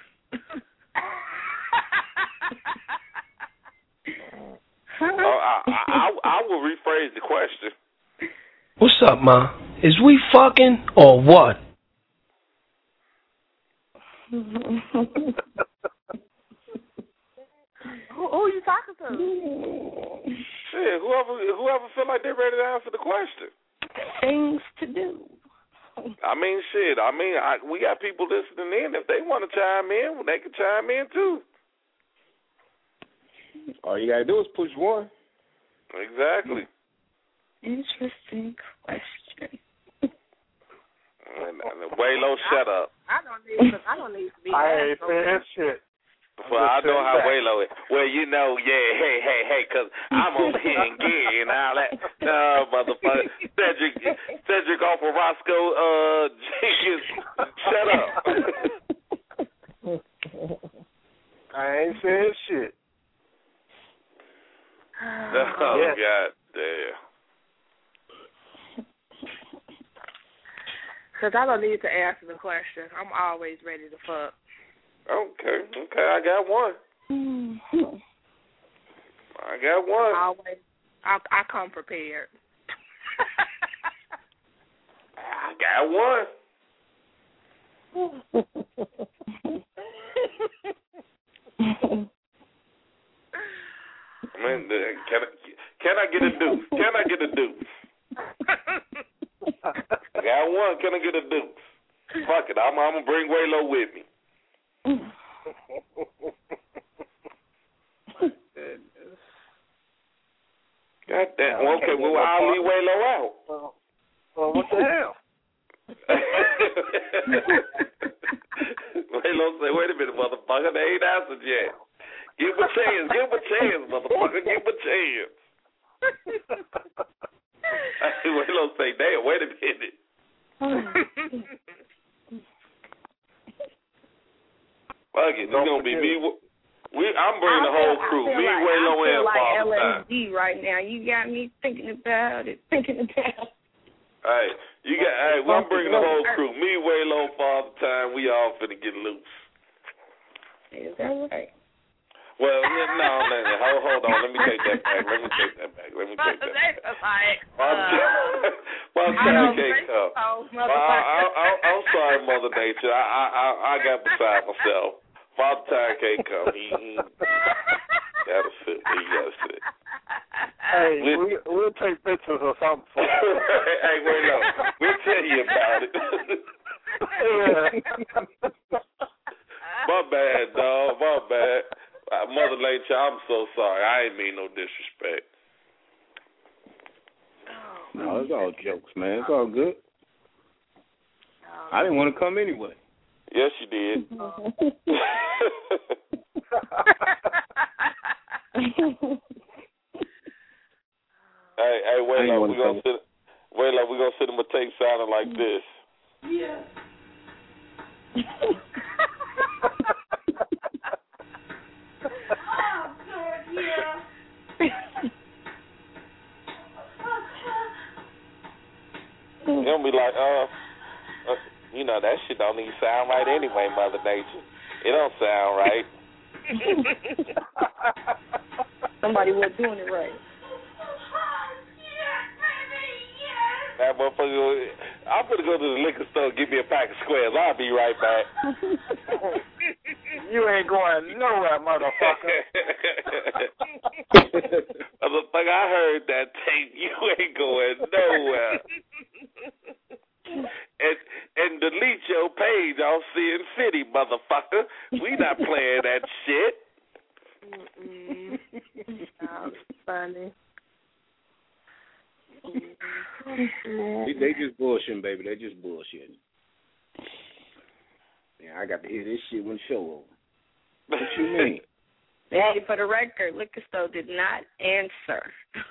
Oh, I, I, I will rephrase the question. What's up, Ma? Is we fucking or what? Who, who you talking to? Shit, whoever whoever feel like they're ready to answer the question. Things to do. I mean, shit. I mean, I, we got people listening in. If they want to chime in, well, they can chime in too. All you gotta do is push one. Exactly. Interesting question. And, and Waylo, shut up. I don't need. I don't need to be. I ain't saying shit. Well, I know how Waylo is. Well, you know, yeah, hey, hey, hey, because I'm over here in gear and all that. No, motherfucker. Cedric, Cedric off of Roscoe uh, Jenkins, shut up. I ain't saying shit. Oh, yes. God damn. Because I don't need to answer the question. I'm always ready to fuck. Okay, okay, I got one. Mm-hmm. I got one. I always, I, I come prepared. I got one. I mean, can I, can I get a deuce? Can I get a deuce? I got one. Can I get a deuce? Fuck it. I'm, I'm going to bring Waylo with me. God damn. Well, okay, well, I'll leave Waylo out. Well, well, what the hell? Waylo say, wait a minute, motherfucker. They ain't answered yet. Give him a chance. Give him a chance, motherfucker. Give him a chance. Waylo say, damn, wait a minute. Fuck it, it's gonna be me. We, I'm bringing the whole crew. Me, like, Waylo, and like Father L S D right now. You got me thinking about it, thinking about it. All right, you got. All right, well, I'm bringing the whole crew. Me, Waylo, Father Time. We all finna get loose. Is that right? Well, no, no, no. Hold, hold on. Let me take that back. Let me take that back. Let me take that back. Father Time can't come. Well, I, I, I, I'm sorry, Mother Nature. I, I, I, I got beside myself. Father Time can't come. He, he gotta sit. He gotta sit. Hey, we'll, we, we'll take pictures or something. For hey, wait no. We'll tell you about it. My bad, dog. My bad. Uh, Mother Nature, I'm so sorry. I ain't mean no disrespect. No, it's all jokes, man. It's all good. I didn't want to come anyway. Yes, you did. Hey, hey, wait up. We're gonna sit wait up, we're gonna sit him a tape sounding like this. Yeah. Oh, good, yeah. You're gonna be like, uh, uh, you know, that shit don't even sound right anyway, Mother Nature. It don't sound right. Somebody was doing it right. That motherfucker, I'm gonna go to the liquor store and get me a pack of squares. I'll be right back. You ain't going nowhere, motherfucker. Motherfucker, I heard that tape. You ain't going nowhere. And and delete your page on Sin City, motherfucker. We not playing that shit. Mm-mm. Sounds funny. they, they just bullshitting, baby. They just bullshitting. Yeah, I got to hear this shit when the show over. What you mean? Hey, for the record, Liquor Store did not answer.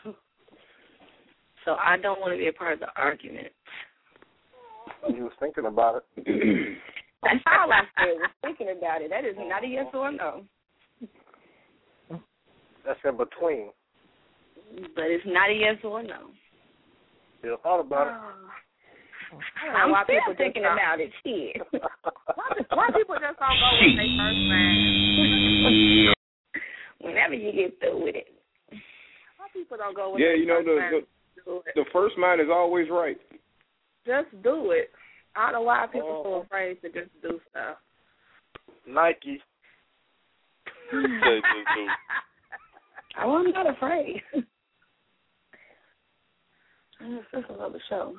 So I don't want to be a part of the argument. You was thinking about it. That's all I said, was thinking about it. That is not a yes or a no. That's in between. But it's not a yes or a no. You thought about it. I'm why still thinking about it. Shit. Why, why people just don't go with their first name? Whenever you get through with it. Why people don't go with yeah, their you know, first the, name? the do it. The first mind is always right. Just do it. I don't know why people are so afraid to just do stuff. Nike. Oh, I'm not afraid. This is another show.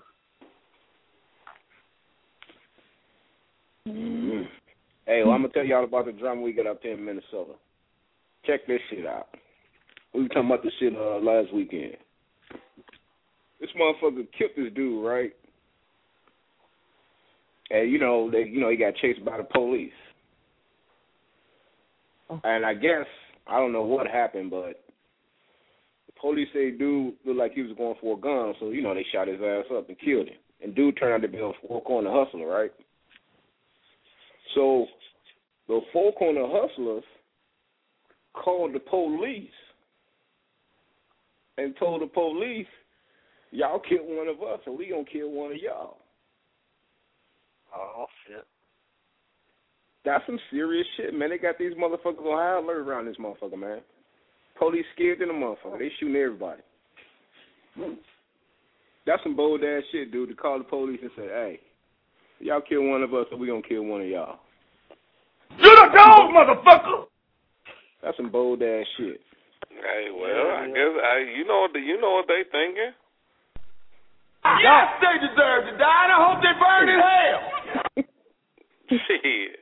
Mm-hmm. Hey, well, I'm gonna tell y'all about the drama we got up here in Minnesota. Check this shit out. We were talking about this shit uh, last weekend. This motherfucker killed this dude, right? And you know, they, you know, he got chased by the police. And I guess I don't know what happened, but the police say dude looked like he was going for a gun, so you know they shot his ass up and killed him. And dude turned out to be a four corner hustler, right? So the four corner hustlers called the police and told the police, y'all killed one of us, and we gonna kill one of y'all. Oh shit. That's some serious shit, man. They got these motherfuckers on high alert around this motherfucker, man. Police scared than a motherfucker. They shooting everybody. That's some bold ass shit, dude, to call the police and say, hey, y'all kill one of us or we gonna kill one of y'all. You the dog, motherfucker! That's some bold ass shit. Hey, well, I guess I, you know what you know what they thinking. Yes, they deserve to die, and I hope they burn in hell. Shit.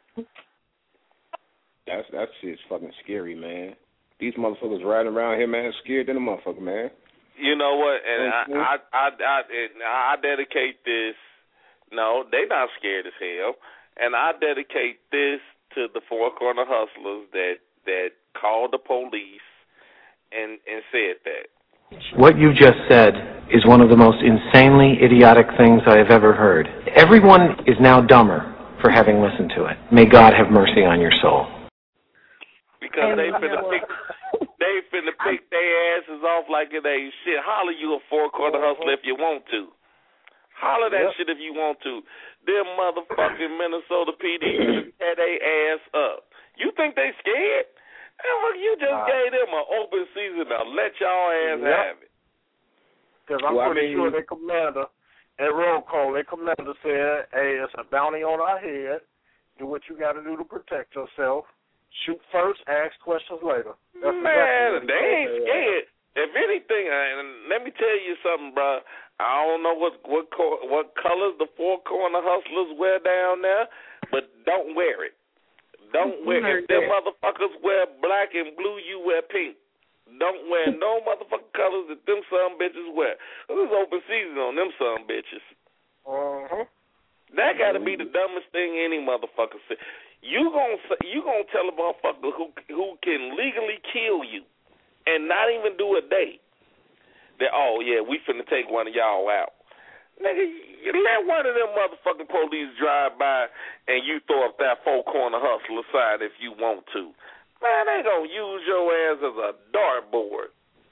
That's that shit's fucking scary, man. These motherfuckers riding around here, man, scared than a motherfucker, man. You know what? And I, I, I, I, I dedicate this. No, they not scared as hell. And I dedicate this to the four corner hustlers that that called the police and and said that. What you just said is one of the most insanely idiotic things I have ever heard. Everyone is now dumber for having listened to it. May God have mercy on your soul. Because they finna pick, they finna pick their asses off like it ain't shit. Holler you a four-corner hustler if you want to. Holler that yep. shit if you want to. Them motherfucking Minnesota P D had their ass up. You think they scared? Hell, you just uh, gave them an open season to let y'all ass yep. have it. Because I'm well, pretty I mean, sure their commander, at roll call, their commander said, hey, it's a bounty on our head. Do what you got to do to protect yourself. Shoot first, ask questions later. That's Man, they ain't scared. If anything, and let me tell you something, bro. I don't know what what what colors the four corner hustlers wear down there, but don't wear it. Don't wear it. If them motherfuckers wear black and blue, you wear pink. Don't wear no motherfucking colors that them some bitches wear. This is open season on them some bitches. Uh-huh. That got to be the dumbest thing any motherfucker say. You gonna you gonna tell a motherfucker who who can legally kill you and not even do a date that, oh yeah, we finna take one of y'all out. Nigga, you let one of them motherfucking police drive by and you throw up that four corner hustler sign if you want to. Man, they gonna use your ass as a dartboard.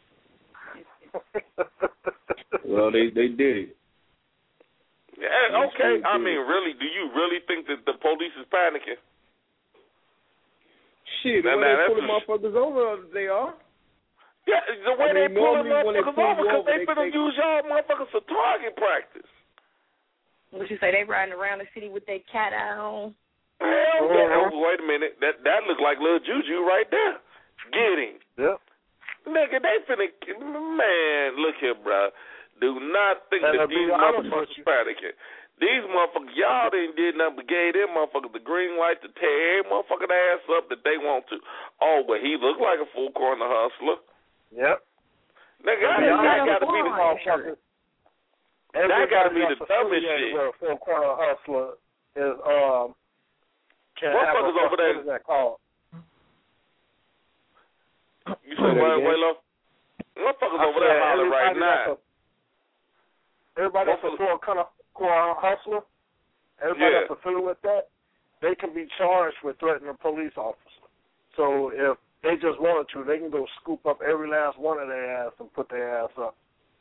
Well, they they did it. Yeah, okay. I mean, really, do you really think that the police is panicking? Shit, the now, way now, they pull the motherfuckers over, they are. Yeah, the way I mean, they pull the motherfuckers over, because they, they finna take... use y'all motherfuckers for target practice. What you say, they riding around the city with their cat eye on? Hell yeah. Oh, wait a minute. That that look like Lil Juju right there. Get him. Yep. Nigga, they finna... Man, look here, bro. Do not think and that these motherfuckers are panicking. These motherfuckers, y'all didn't did nothing but gave them motherfuckers the green light to tear every motherfucking ass up that they want to. Oh, but he looked like a full corner hustler. Yep. Nigga, that, that gotta be the motherfucker. That gotta be the dumbest shit. Where a full corner hustler is um. Motherfuckers over there. What is that called? You say right, way low. Motherfuckers over there hollering right now. Everybody that's a full corner hustler, everybody yeah. that's familiar with that, they can be charged with threatening a police officer. So if they just wanted to, they can go scoop up every last one of their ass and put their ass up.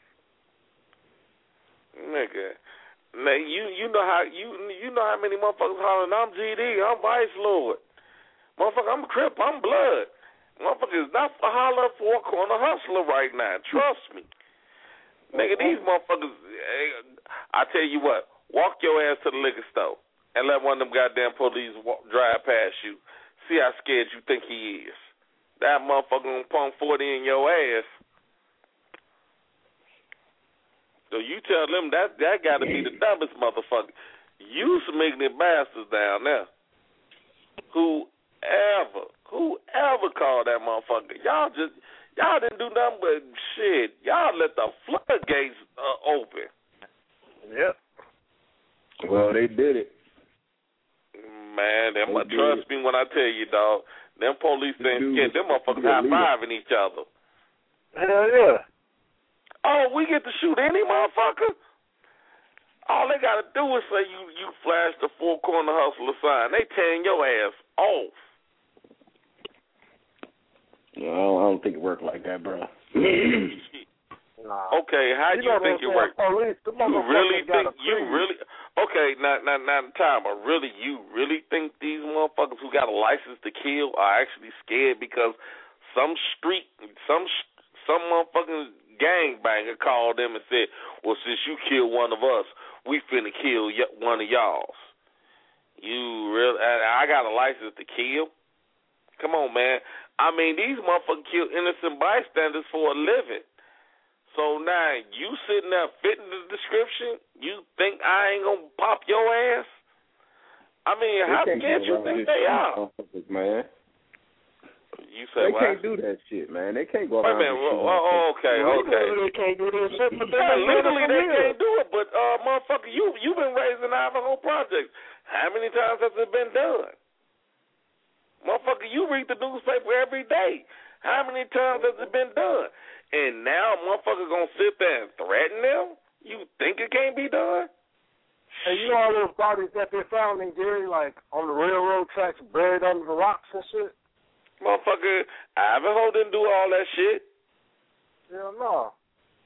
Nigga, now you you know how you you know how many motherfuckers hollering, I'm G D, I'm Vice Lord, motherfucker, I'm Crip, I'm Blood. Motherfucker is not for holler for a corner hustler right now. Trust me. Nigga, these motherfuckers, I tell you what, walk your ass to the liquor store and let one of them goddamn police walk, drive past you. See how scared you think he is. That motherfucker gonna pump forty in your ass. So you tell them that that gotta be the dumbest motherfucker. You some ignorant bastards down there. Whoever, whoever called that motherfucker, y'all just, y'all didn't do nothing but shit. Y'all let the floodgates uh, open. Yep. Well, they did it. Man, them, They trust did. me when I tell you, dog, them police ain't scared. Them motherfuckers high-fiving each other. Hell yeah. Oh, we get to shoot any motherfucker? All they got to do is say you, you flash the four-corner hustler sign. They tearing your ass off. No, I don't, I don't think it worked like that, bro. Nah. Okay, how you you think it works? Police, the You really think you crazy. really okay? Now, now, now, time. But really, you really think these motherfuckers who got a license to kill are actually scared because some street, some some motherfucking gangbanger called them and said, "Well, since you killed one of us, we finna kill y- one of y'all's." You really? I, I got a license to kill. Come on, man. I mean, these motherfuckers kill innocent bystanders for a living. So now you sitting there fitting the description, you think I ain't gonna pop your ass? I mean, They how can't scared go you around think this they shit, are? motherfuckers, man. You say They what? can't do that shit, man. They can't go Wait a around minute. this shit. Oh, oh, okay, okay. They can't do this shit, but Yeah, they legally they can't. can't do it, but uh, motherfucker, you you been raising Ivanhoe projects. How many times has it been done? Motherfucker, you read the newspaper every day. How many times has it been done? And now motherfucker gonna sit there and threaten them? You think it can't be done? And you know all those bodies that they found in Gary, like on the railroad tracks, buried under the rocks and shit? Motherfucker, Ivanhoe didn't do all that shit. Hell no.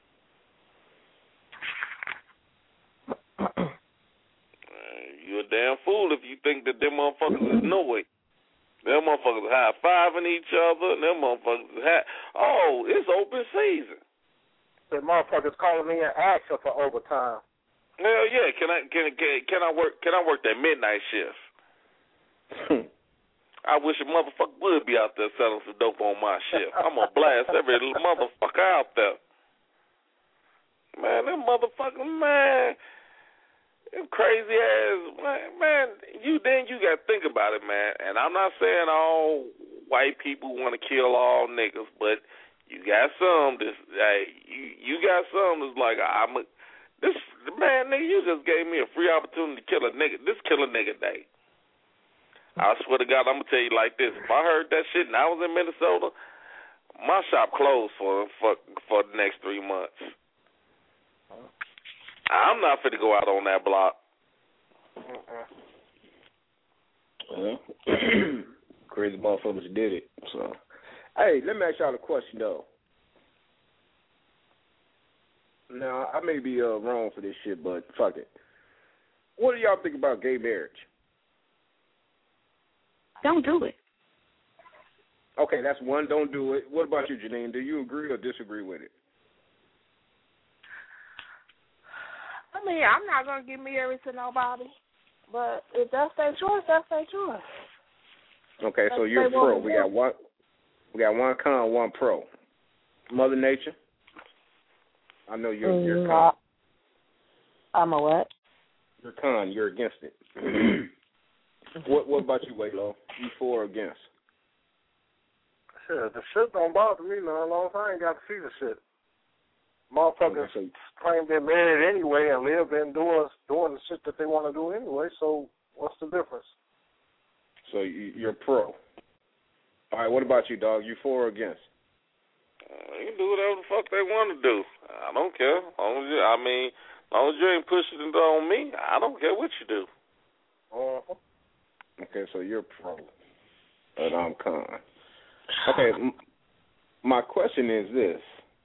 You a damn fool if you think that them motherfuckers is no way. Them motherfuckers high-fiving each other, and them motherfuckers is high. Oh, it's open season. The motherfuckers calling me and asking for overtime. Hell yeah, can I can can, can I work can I work that midnight shift? I wish a motherfucker would be out there selling some dope on my shift. I'm gonna blast every motherfucker out there. Man, them motherfuckers, man, them crazy ass, man, man, you then you gotta think about it, man. And I'm not saying all white people want to kill all niggas, but you got some that's, hey, you, you got some that's like, I'm a, this, man, nigga, you just gave me a free opportunity to kill a nigga. This kill a nigga day. I swear to God, I'm going to tell you like this. If I heard that shit and I was in Minnesota, my shop closed for for, for the next three months. I'm not fit to go out on that block. Well, crazy motherfuckers did it. So, hey, let me ask y'all a question, though. Now, I may be uh, wrong for this shit, but fuck it. What do y'all think about gay marriage? Don't do it. Okay, that's one. Don't do it. What about you, Janine? Do you agree or disagree with it? I mean, I'm not going to get married to nobody. But if that's their choice, that's their choice. Okay, so That's you're what they pro. want to We do. got one. We got one con, one pro. Mother Nature. I know you're you're Mm, con. I'm a what? You're con. You're against it. what What about you, Waylo? You for or against? Shit, the shit don't bother me none. As long as I ain't got to see the shit. Motherfuckers Okay, claim they're married anyway and live indoors doing the shit that they want to do anyway, so what's the difference? So you, you're pro. All right. What about you, dog? You for or against? Uh, you can do whatever the fuck they want to do. I don't care. As long as you, I mean, as long as you ain't pushing it on me, I don't care what you do. Uh-huh. Okay, so you're pro, and I'm con. Okay, m- my question is this: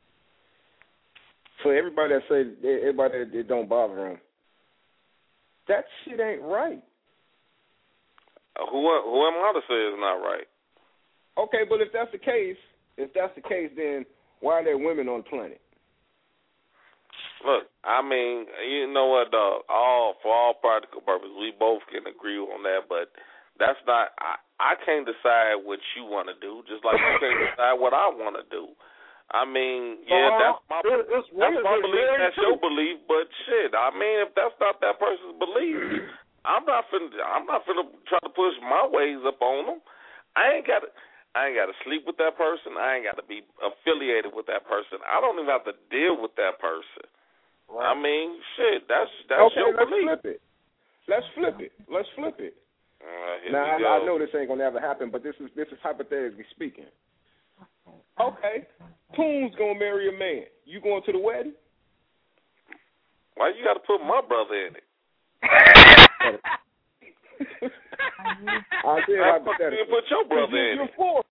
for everybody that say everybody that it don't bother them, that shit ain't right. Uh, who who am I to say it's not right? Okay, but if that's the case, if that's the case, then why are there women on the planet? Look, I mean, you know what, dog? All for all practical purposes, we both can agree on that. But that's not. I, I can't decide what you want to do, just like you can't decide what I want to do. I mean, yeah, uh, that's my it, it's that's my belief. That's true. your belief. But shit, I mean, if that's not that person's belief, I'm not finna. I'm not finna try to push my ways up on them. I ain't got to. I ain't got to sleep with that person. I ain't got to be affiliated with that person. I don't even have to deal with that person. Right. I mean, shit. That's that's okay, your let's belief. flip it. Let's flip it. Let's flip it. Uh, now I, I know this ain't gonna ever happen, but this is this is hypothetically speaking. Okay, Coon's gonna marry a man. You going to the wedding? Why you got to put my brother in it? I said hypothetically. You put your brother you're, in you're it. for